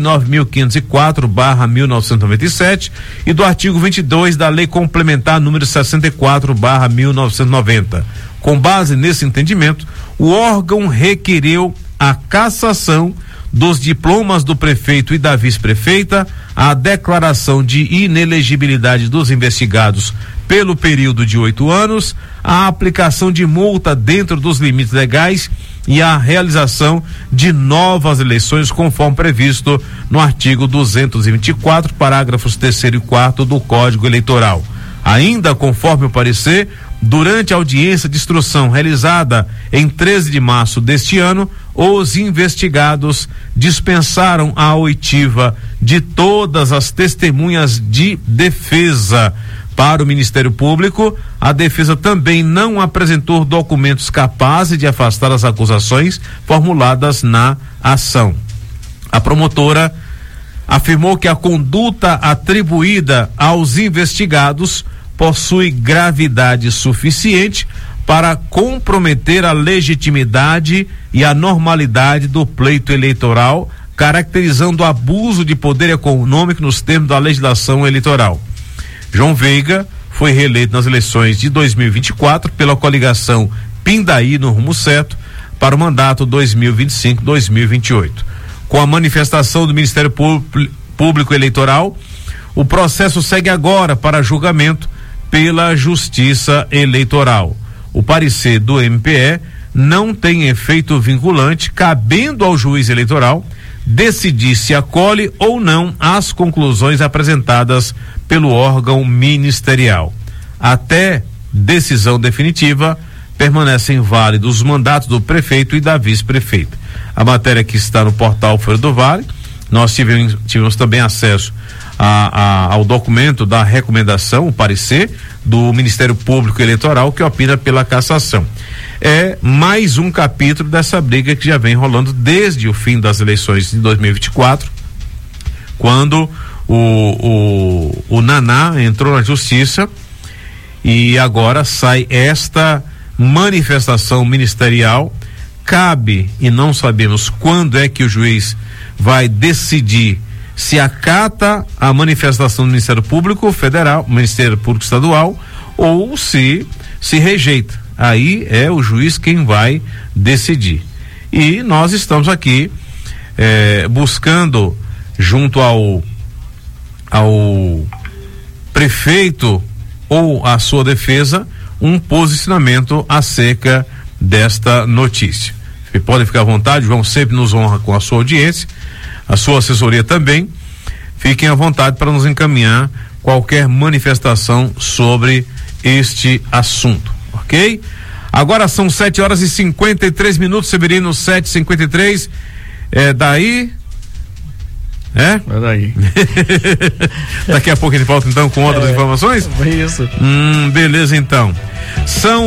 9.504/1997 e do artigo 22 da Lei Complementar número 64/1990. Com base nesse entendimento, o órgão requereu a cassação dos diplomas do prefeito e da vice-prefeita, a declaração de inelegibilidade dos investigados pelo período de 8 anos, a aplicação de multa dentro dos limites legais e a realização de novas eleições conforme previsto no artigo 224, parágrafos 3º e 4º do Código Eleitoral. Ainda conforme o parecer, durante a audiência de instrução realizada em 13 de março deste ano, os investigados dispensaram a oitiva de todas as testemunhas de defesa, Para o Ministério Público, a defesa também não apresentou documentos capazes de afastar as acusações formuladas na ação. A promotora afirmou que a conduta atribuída aos investigados possui gravidade suficiente para comprometer a legitimidade e a normalidade do pleito eleitoral, caracterizando o abuso de poder econômico nos termos da legislação eleitoral. João Veiga foi reeleito nas eleições de 2024 pela coligação Pindaí no Rumo Certo para o mandato 2025-2028. Com a manifestação do Ministério Público Eleitoral, o processo segue agora para julgamento pela Justiça Eleitoral. O parecer do MPE não tem efeito vinculante, cabendo ao juiz eleitoral decidir se acolhe ou não as conclusões apresentadas pelo órgão ministerial. Até decisão definitiva, permanecem válidos os mandatos do prefeito e da vice-prefeita. A matéria que está no portal Folha do Vale, nós tivemos também acesso ao documento da recomendação, o parecer do Ministério Público Eleitoral, que opina pela cassação. É mais um capítulo dessa briga que já vem rolando desde o fim das eleições de 2024, quando o Naná entrou na justiça e agora sai esta manifestação ministerial. Cabe, e não sabemos quando é que o juiz vai decidir se acata a manifestação do Ministério Público Federal, Ministério Público Estadual, ou se rejeita. Aí é o juiz quem vai decidir. E nós estamos aqui buscando, junto ao prefeito ou à sua defesa, um posicionamento acerca desta notícia. E podem ficar à vontade, João sempre nos honra com a sua audiência, a sua assessoria também. Fiquem à vontade para nos encaminhar qualquer manifestação sobre este assunto, ok? Agora são 7h53, Severino, 7h53. Daí. É daí. Daqui a pouco ele volta então com outras informações? Isso. Beleza então. São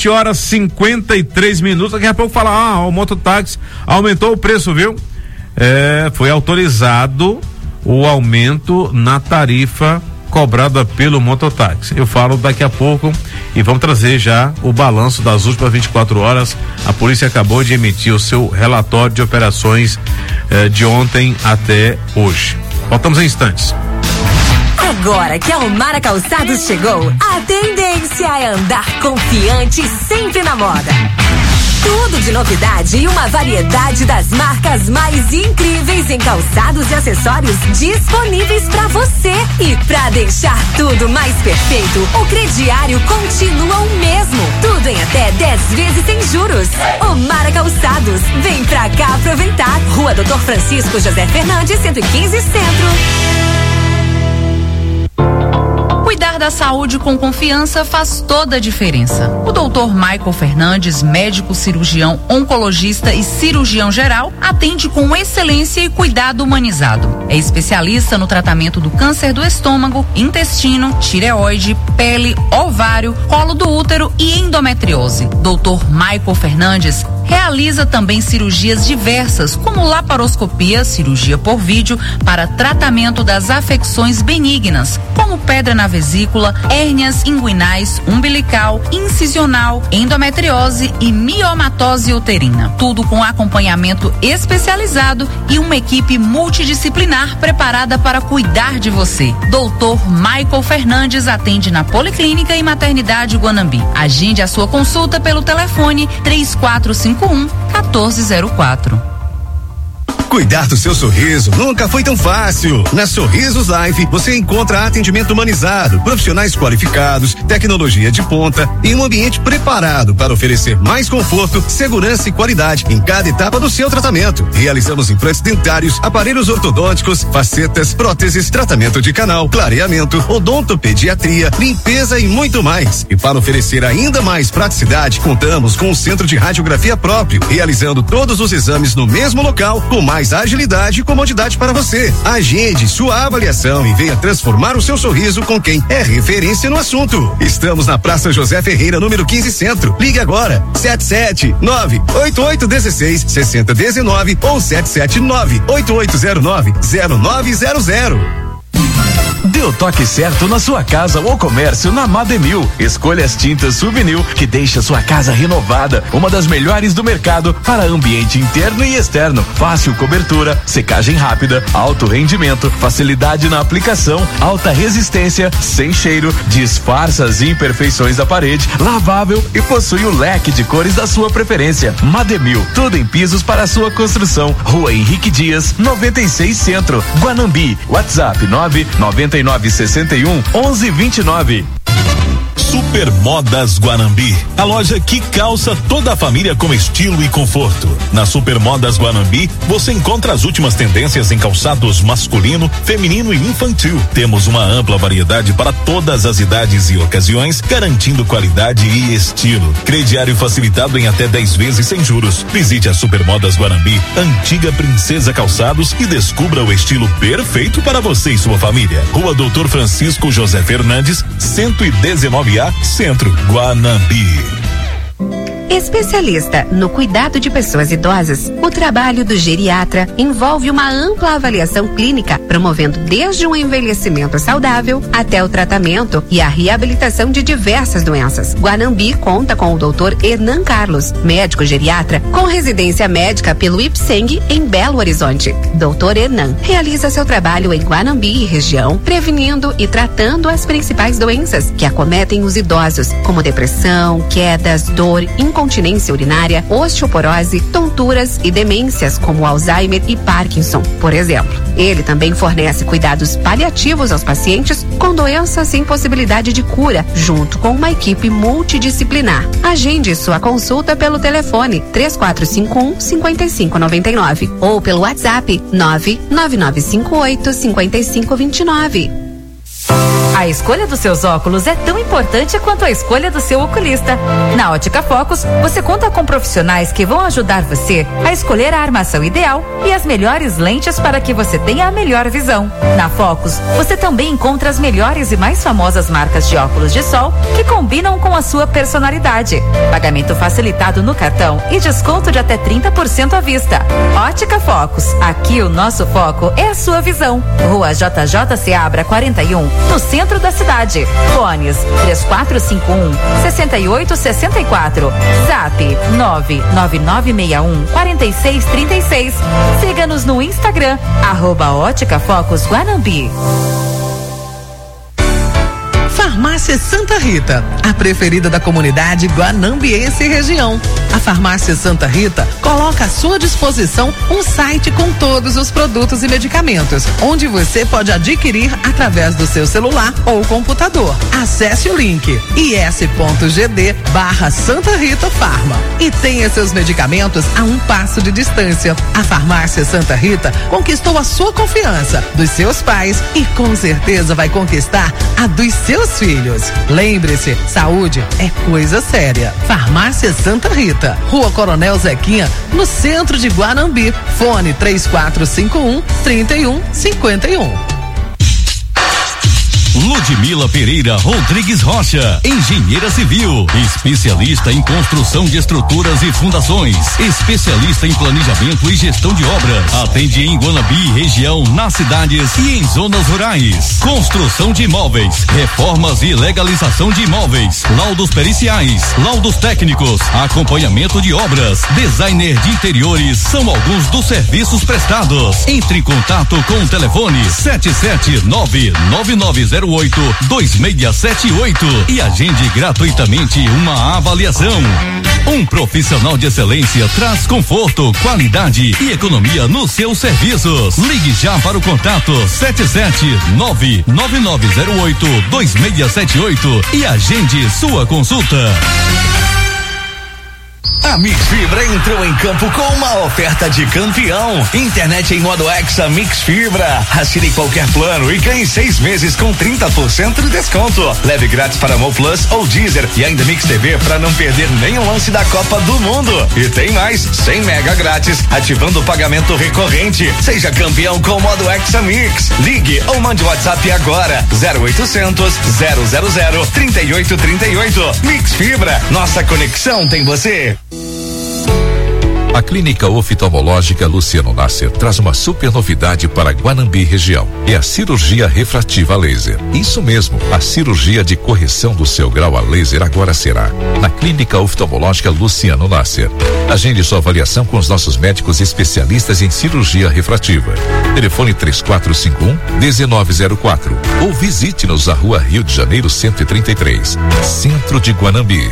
7h53. Daqui a pouco fala, o mototáxi aumentou o preço, viu? Foi autorizado o aumento na tarifa cobrada pelo mototáxi. Eu falo daqui a pouco e vamos trazer já o balanço das últimas 24 horas. A polícia acabou de emitir o seu relatório de operações de ontem até hoje. Voltamos em instantes. Agora que a Omara Calçados chegou, a tendência é andar confiante sempre na moda. Tudo de novidade e uma variedade das marcas mais incríveis em calçados e acessórios disponíveis para você. E para deixar tudo mais perfeito, o crediário continua o mesmo. Tudo em até 10 vezes sem juros. Omara Calçados, vem pra cá aproveitar. Rua Doutor Francisco José Fernandes, 115 Centro. Cuidar da saúde com confiança faz toda a diferença. O Dr. Michael Fernandes, médico cirurgião, oncologista e cirurgião geral, atende com excelência e cuidado humanizado. É especialista no tratamento do câncer do estômago, intestino, tireoide, pele, ovário, colo do útero e endometriose. Dr. Michael Fernandes realiza também cirurgias diversas, como laparoscopia, cirurgia por vídeo, para tratamento das afecções benignas, como pedra na vesícula, hérnias inguinais, umbilical, incisional, endometriose e miomatose uterina. Tudo com acompanhamento especializado e uma equipe multidisciplinar preparada para cuidar de você. Dr. Michael Fernandes atende na Policlínica e Maternidade Guanambi. Agende a sua consulta pelo telefone 3451-1404. Cuidar do seu sorriso nunca foi tão fácil. Na Sorrisos Life você encontra atendimento humanizado, profissionais qualificados, tecnologia de ponta e um ambiente preparado para oferecer mais conforto, segurança e qualidade em cada etapa do seu tratamento. Realizamos implantes dentários, aparelhos ortodônticos, facetas, próteses, tratamento de canal, clareamento, odontopediatria, limpeza e muito mais. E para oferecer ainda mais praticidade, contamos com um centro de radiografia próprio, realizando todos os exames no mesmo local, com mais mais agilidade e comodidade para você. Agende sua avaliação e venha transformar o seu sorriso com quem é referência no assunto. Estamos na Praça José Ferreira, número 15 Centro. Ligue agora, 779-8816-6019 ou 779-8809-0900. Dê o toque certo na sua casa ou comércio na Mademil. Escolha as tintas Souvenir que deixa sua casa renovada. Uma das melhores do mercado para ambiente interno e externo. Fácil cobertura, secagem rápida, alto rendimento, facilidade na aplicação, alta resistência, sem cheiro, disfarça as imperfeições da parede, lavável e possui o leque de cores da sua preferência. Mademil, tudo em pisos para a sua construção. Rua Henrique Dias, 96 Centro, Guanambi. WhatsApp 99961-1129. Super Modas Guanambi, a loja que calça toda a família com estilo e conforto. Na Super Modas Guanambi, você encontra as últimas tendências em calçados masculino, feminino e infantil. Temos uma ampla variedade para todas as idades e ocasiões, garantindo qualidade e estilo. Crediário facilitado em até 10 vezes sem juros. Visite a Super Modas Guanambi, antiga Princesa Calçados, e descubra o estilo perfeito para você e sua família. Rua Doutor Francisco José Fernandes, 119A, Centro, Guanambi. Especialista no cuidado de pessoas idosas, o trabalho do geriatra envolve uma ampla avaliação clínica, promovendo desde um envelhecimento saudável até o tratamento e a reabilitação de diversas doenças. Guanambi conta com o Dr. Hernan Carlos, médico geriatra com residência médica pelo IPSENG em Belo Horizonte. Dr. Hernan realiza seu trabalho em Guanambi e região, prevenindo e tratando as principais doenças que acometem os idosos, como depressão, quedas, dor, incontinência urinária, osteoporose, tonturas e demências como Alzheimer e Parkinson, por exemplo. Ele também fornece cuidados paliativos aos pacientes com doenças sem possibilidade de cura, junto com uma equipe multidisciplinar. Agende sua consulta pelo telefone 3451-5599 ou pelo WhatsApp 99958-5529. A escolha dos seus óculos é tão importante quanto a escolha do seu oculista. Na Ótica Focus, você conta com profissionais que vão ajudar você a escolher a armação ideal e as melhores lentes para que você tenha a melhor visão. Na Focus, você também encontra as melhores e mais famosas marcas de óculos de sol que combinam com a sua personalidade. Pagamento facilitado no cartão e desconto de até 30% à vista. Ótica Focus, aqui o nosso foco é a sua visão. Rua JJ Seabra 41, no centro da cidade. Fones 3451-6864. Zap 99961-4636. Siga-nos no Instagram, @Ótica Focus Guanambi. Farmácia Santa Rita, a preferida da comunidade guanambiense e região. A Farmácia Santa Rita coloca à sua disposição um site com todos os produtos e medicamentos, onde você pode adquirir através do seu celular ou computador. Acesse o link is.gd/Santa Rita Farma e tenha seus medicamentos a um passo de distância. A Farmácia Santa Rita conquistou a sua confiança, dos seus pais, e com certeza vai conquistar a dos seus filhos. Lembre-se, saúde é coisa séria. Farmácia Santa Rita, Rua Coronel Zequinha, no centro de Guanambi. Fone 3451-3151. Ludmila Pereira Rodrigues Rocha, engenheira civil, especialista em construção de estruturas e fundações, especialista em planejamento e gestão de obras. Atende em Guanambi, região, nas cidades e em zonas rurais. Construção de imóveis, reformas e legalização de imóveis, laudos periciais, laudos técnicos, acompanhamento de obras, designer de interiores, são alguns dos serviços prestados. Entre em contato com o telefone 779-9908-2678 e agende gratuitamente uma avaliação. Um profissional de excelência traz conforto, qualidade e economia nos seus serviços. Ligue já para o contato 779-9908-2678 e agende sua consulta. A Mix Fibra entrou em campo com uma oferta de campeão. Internet em modo Hexa Mix Fibra. Assine qualquer plano e ganhe 6 meses com 30% de desconto. Leve grátis para Mo Plus ou Deezer e ainda Mix TV para não perder nenhum lance da Copa do Mundo. E tem mais, 100 mega grátis, ativando o pagamento recorrente. Seja campeão com o modo Hexa Mix. Ligue ou mande WhatsApp agora. 0800 000 3838. Mix Fibra, nossa conexão tem você. A Clínica Oftalmológica Luciano Nasser traz uma super novidade para Guanambi região. É a cirurgia refrativa laser. Isso mesmo, a cirurgia de correção do seu grau a laser agora será na Clínica Oftalmológica Luciano Nasser. Agende sua avaliação com os nossos médicos especialistas em cirurgia refrativa. Telefone 3451-1904 ou visite-nos na Rua Rio de Janeiro 133, Centro de Guanambi.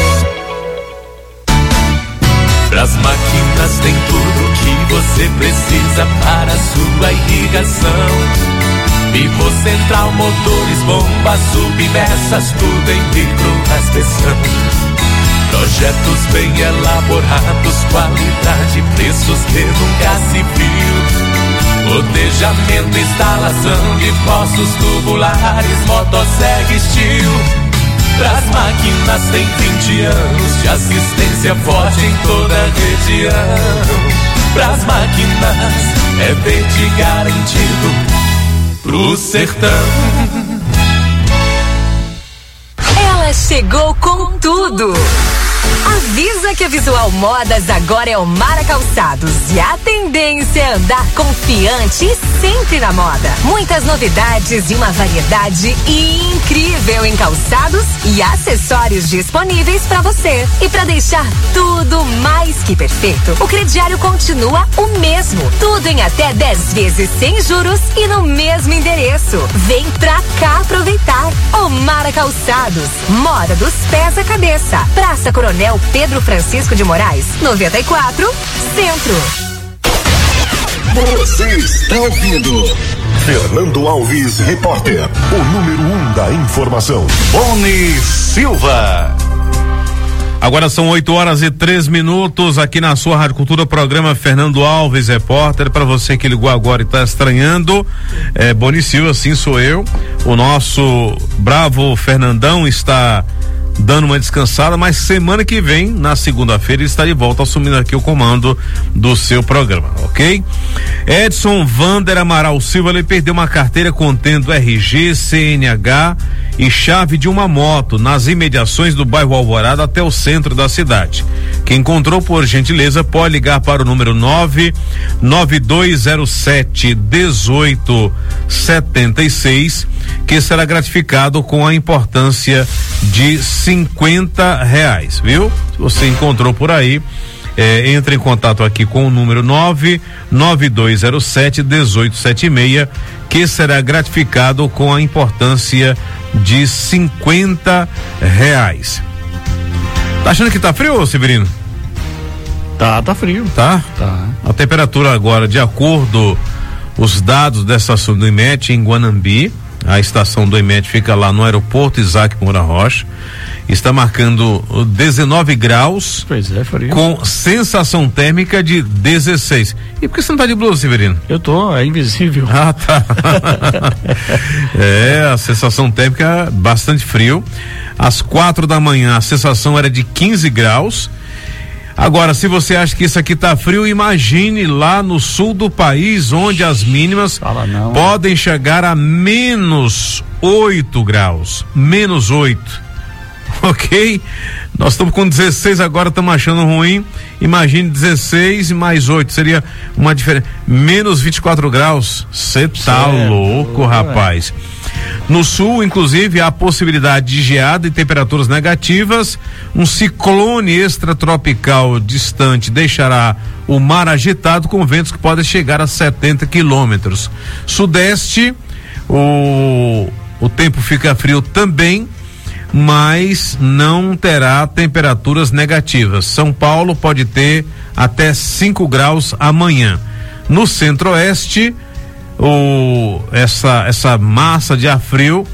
Pras máquinas tem tudo que você precisa para sua irrigação. Pivô central, motores, bombas, submersas, tudo em microaspersão. Projetos bem elaborados, qualidade, preços que nunca se viu. Planejamento, instalação de poços tubulares, motosserra Steel. Pras máquinas tem 20 anos de assistência forte em toda a região. Pras máquinas é verde garantido pro sertão. Ela chegou com tudo. Avisa que a Visual Modas agora é o Mara Calçados e a tendência é andar confiante e sempre na moda. Muitas novidades e uma variedade incrível em calçados e acessórios disponíveis para você. E para deixar tudo mais que perfeito, o crediário continua o mesmo. Tudo em até 10 vezes sem juros e no mesmo endereço. Vem pra cá aproveitar. O Mara Calçados, moda dos pés à cabeça. Praça Coronel Pedro Francisco de Moraes, 94, Centro. Você está ouvindo Fernando Alves, repórter, o número 1 da informação. Boni Silva. Agora são 8h03 aqui na sua Rádio Cultura, programa Fernando Alves, repórter. Para você que ligou agora e está estranhando, Boni Silva, sim, sou eu. O nosso bravo Fernandão está dando uma descansada, mas semana que vem, na segunda-feira, ele está de volta assumindo aqui o comando do seu programa, ok? Edson Vander Amaral Silva, ele perdeu uma carteira contendo RG, CNH e chave de uma moto nas imediações do bairro Alvorada até o centro da cidade. Quem encontrou, por gentileza, pode ligar para o número 99207-1876, que será gratificado com a importância de R$50, viu? Se você encontrou por aí, entre em contato aqui com o número 99207-1876, que será gratificado com a importância de R$50. Tá achando que tá frio, Severino? Tá frio. Tá? A temperatura agora, de acordo os dados da estação do IMET em Guanambi, a estação do IMET fica lá no aeroporto Isaac Moura Rocha, está marcando 19 graus. Pois é, frio. Com sensação térmica de 16. E por que você não tá de blusa, Severino? Eu tô, é invisível. Ah, tá. A sensação térmica bastante frio. Às 4 da manhã a sensação era de 15 graus. Agora, se você acha que isso aqui tá frio, imagine lá no sul do país, onde as mínimas podem chegar a -8 graus. -8. Ok? Nós estamos com 16 agora, estamos achando ruim. Imagine 16 mais 8, seria uma diferença. -24 graus. Você tá louco, rapaz. No sul, inclusive, há possibilidade de geada e temperaturas negativas. Um ciclone extratropical distante deixará o mar agitado com ventos que podem chegar a 70 quilômetros. Sudeste, o tempo fica frio também, mas não terá temperaturas negativas. São Paulo pode ter até 5 graus amanhã. No centro-oeste, essa massa de ar frio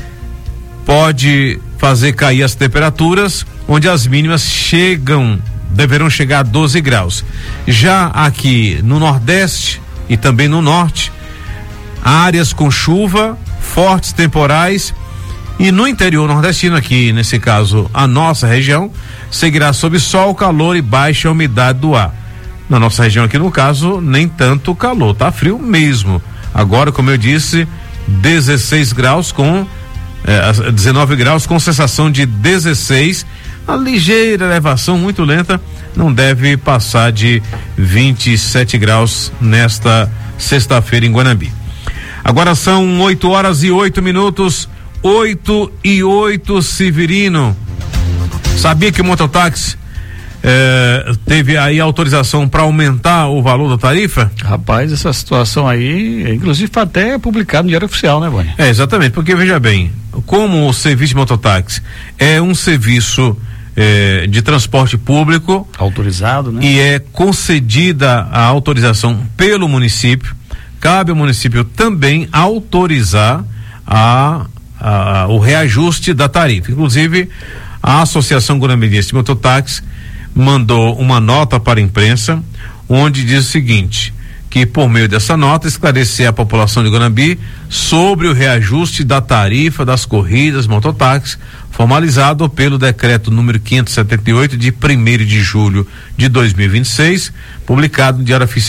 pode fazer cair as temperaturas, onde as mínimas chegam deverão chegar a 12 graus. Já aqui no Nordeste e também no Norte, áreas com chuva, fortes temporais, e no interior nordestino, aqui nesse caso a nossa região, seguirá sob sol, calor e baixa umidade do ar. Na nossa região aqui no caso, nem tanto calor, tá frio mesmo. Agora, como eu disse, 16 graus com 19 graus com sensação de 16, a ligeira elevação muito lenta, não deve passar de 27 graus nesta sexta-feira em Guanambi. Agora são 8h08, 8h08, Severino. Sabia que o mototáxi teve aí autorização para aumentar o valor da tarifa? Rapaz, essa situação aí, inclusive foi até publicado no Diário Oficial, né, Boni? Exatamente, porque veja bem, como o serviço de mototáxi é um serviço de transporte público autorizado, né? E é concedida a autorização pelo município, cabe ao município também autorizar o reajuste da tarifa. Inclusive, a Associação Guanambiense de Mototáxi mandou uma nota para a imprensa, onde diz o seguinte: que por meio dessa nota esclarecer a população de Guanambi sobre o reajuste da tarifa das corridas mototáxi, formalizado pelo decreto número 578 de 1º de julho de 2026, publicado no Diário Oficial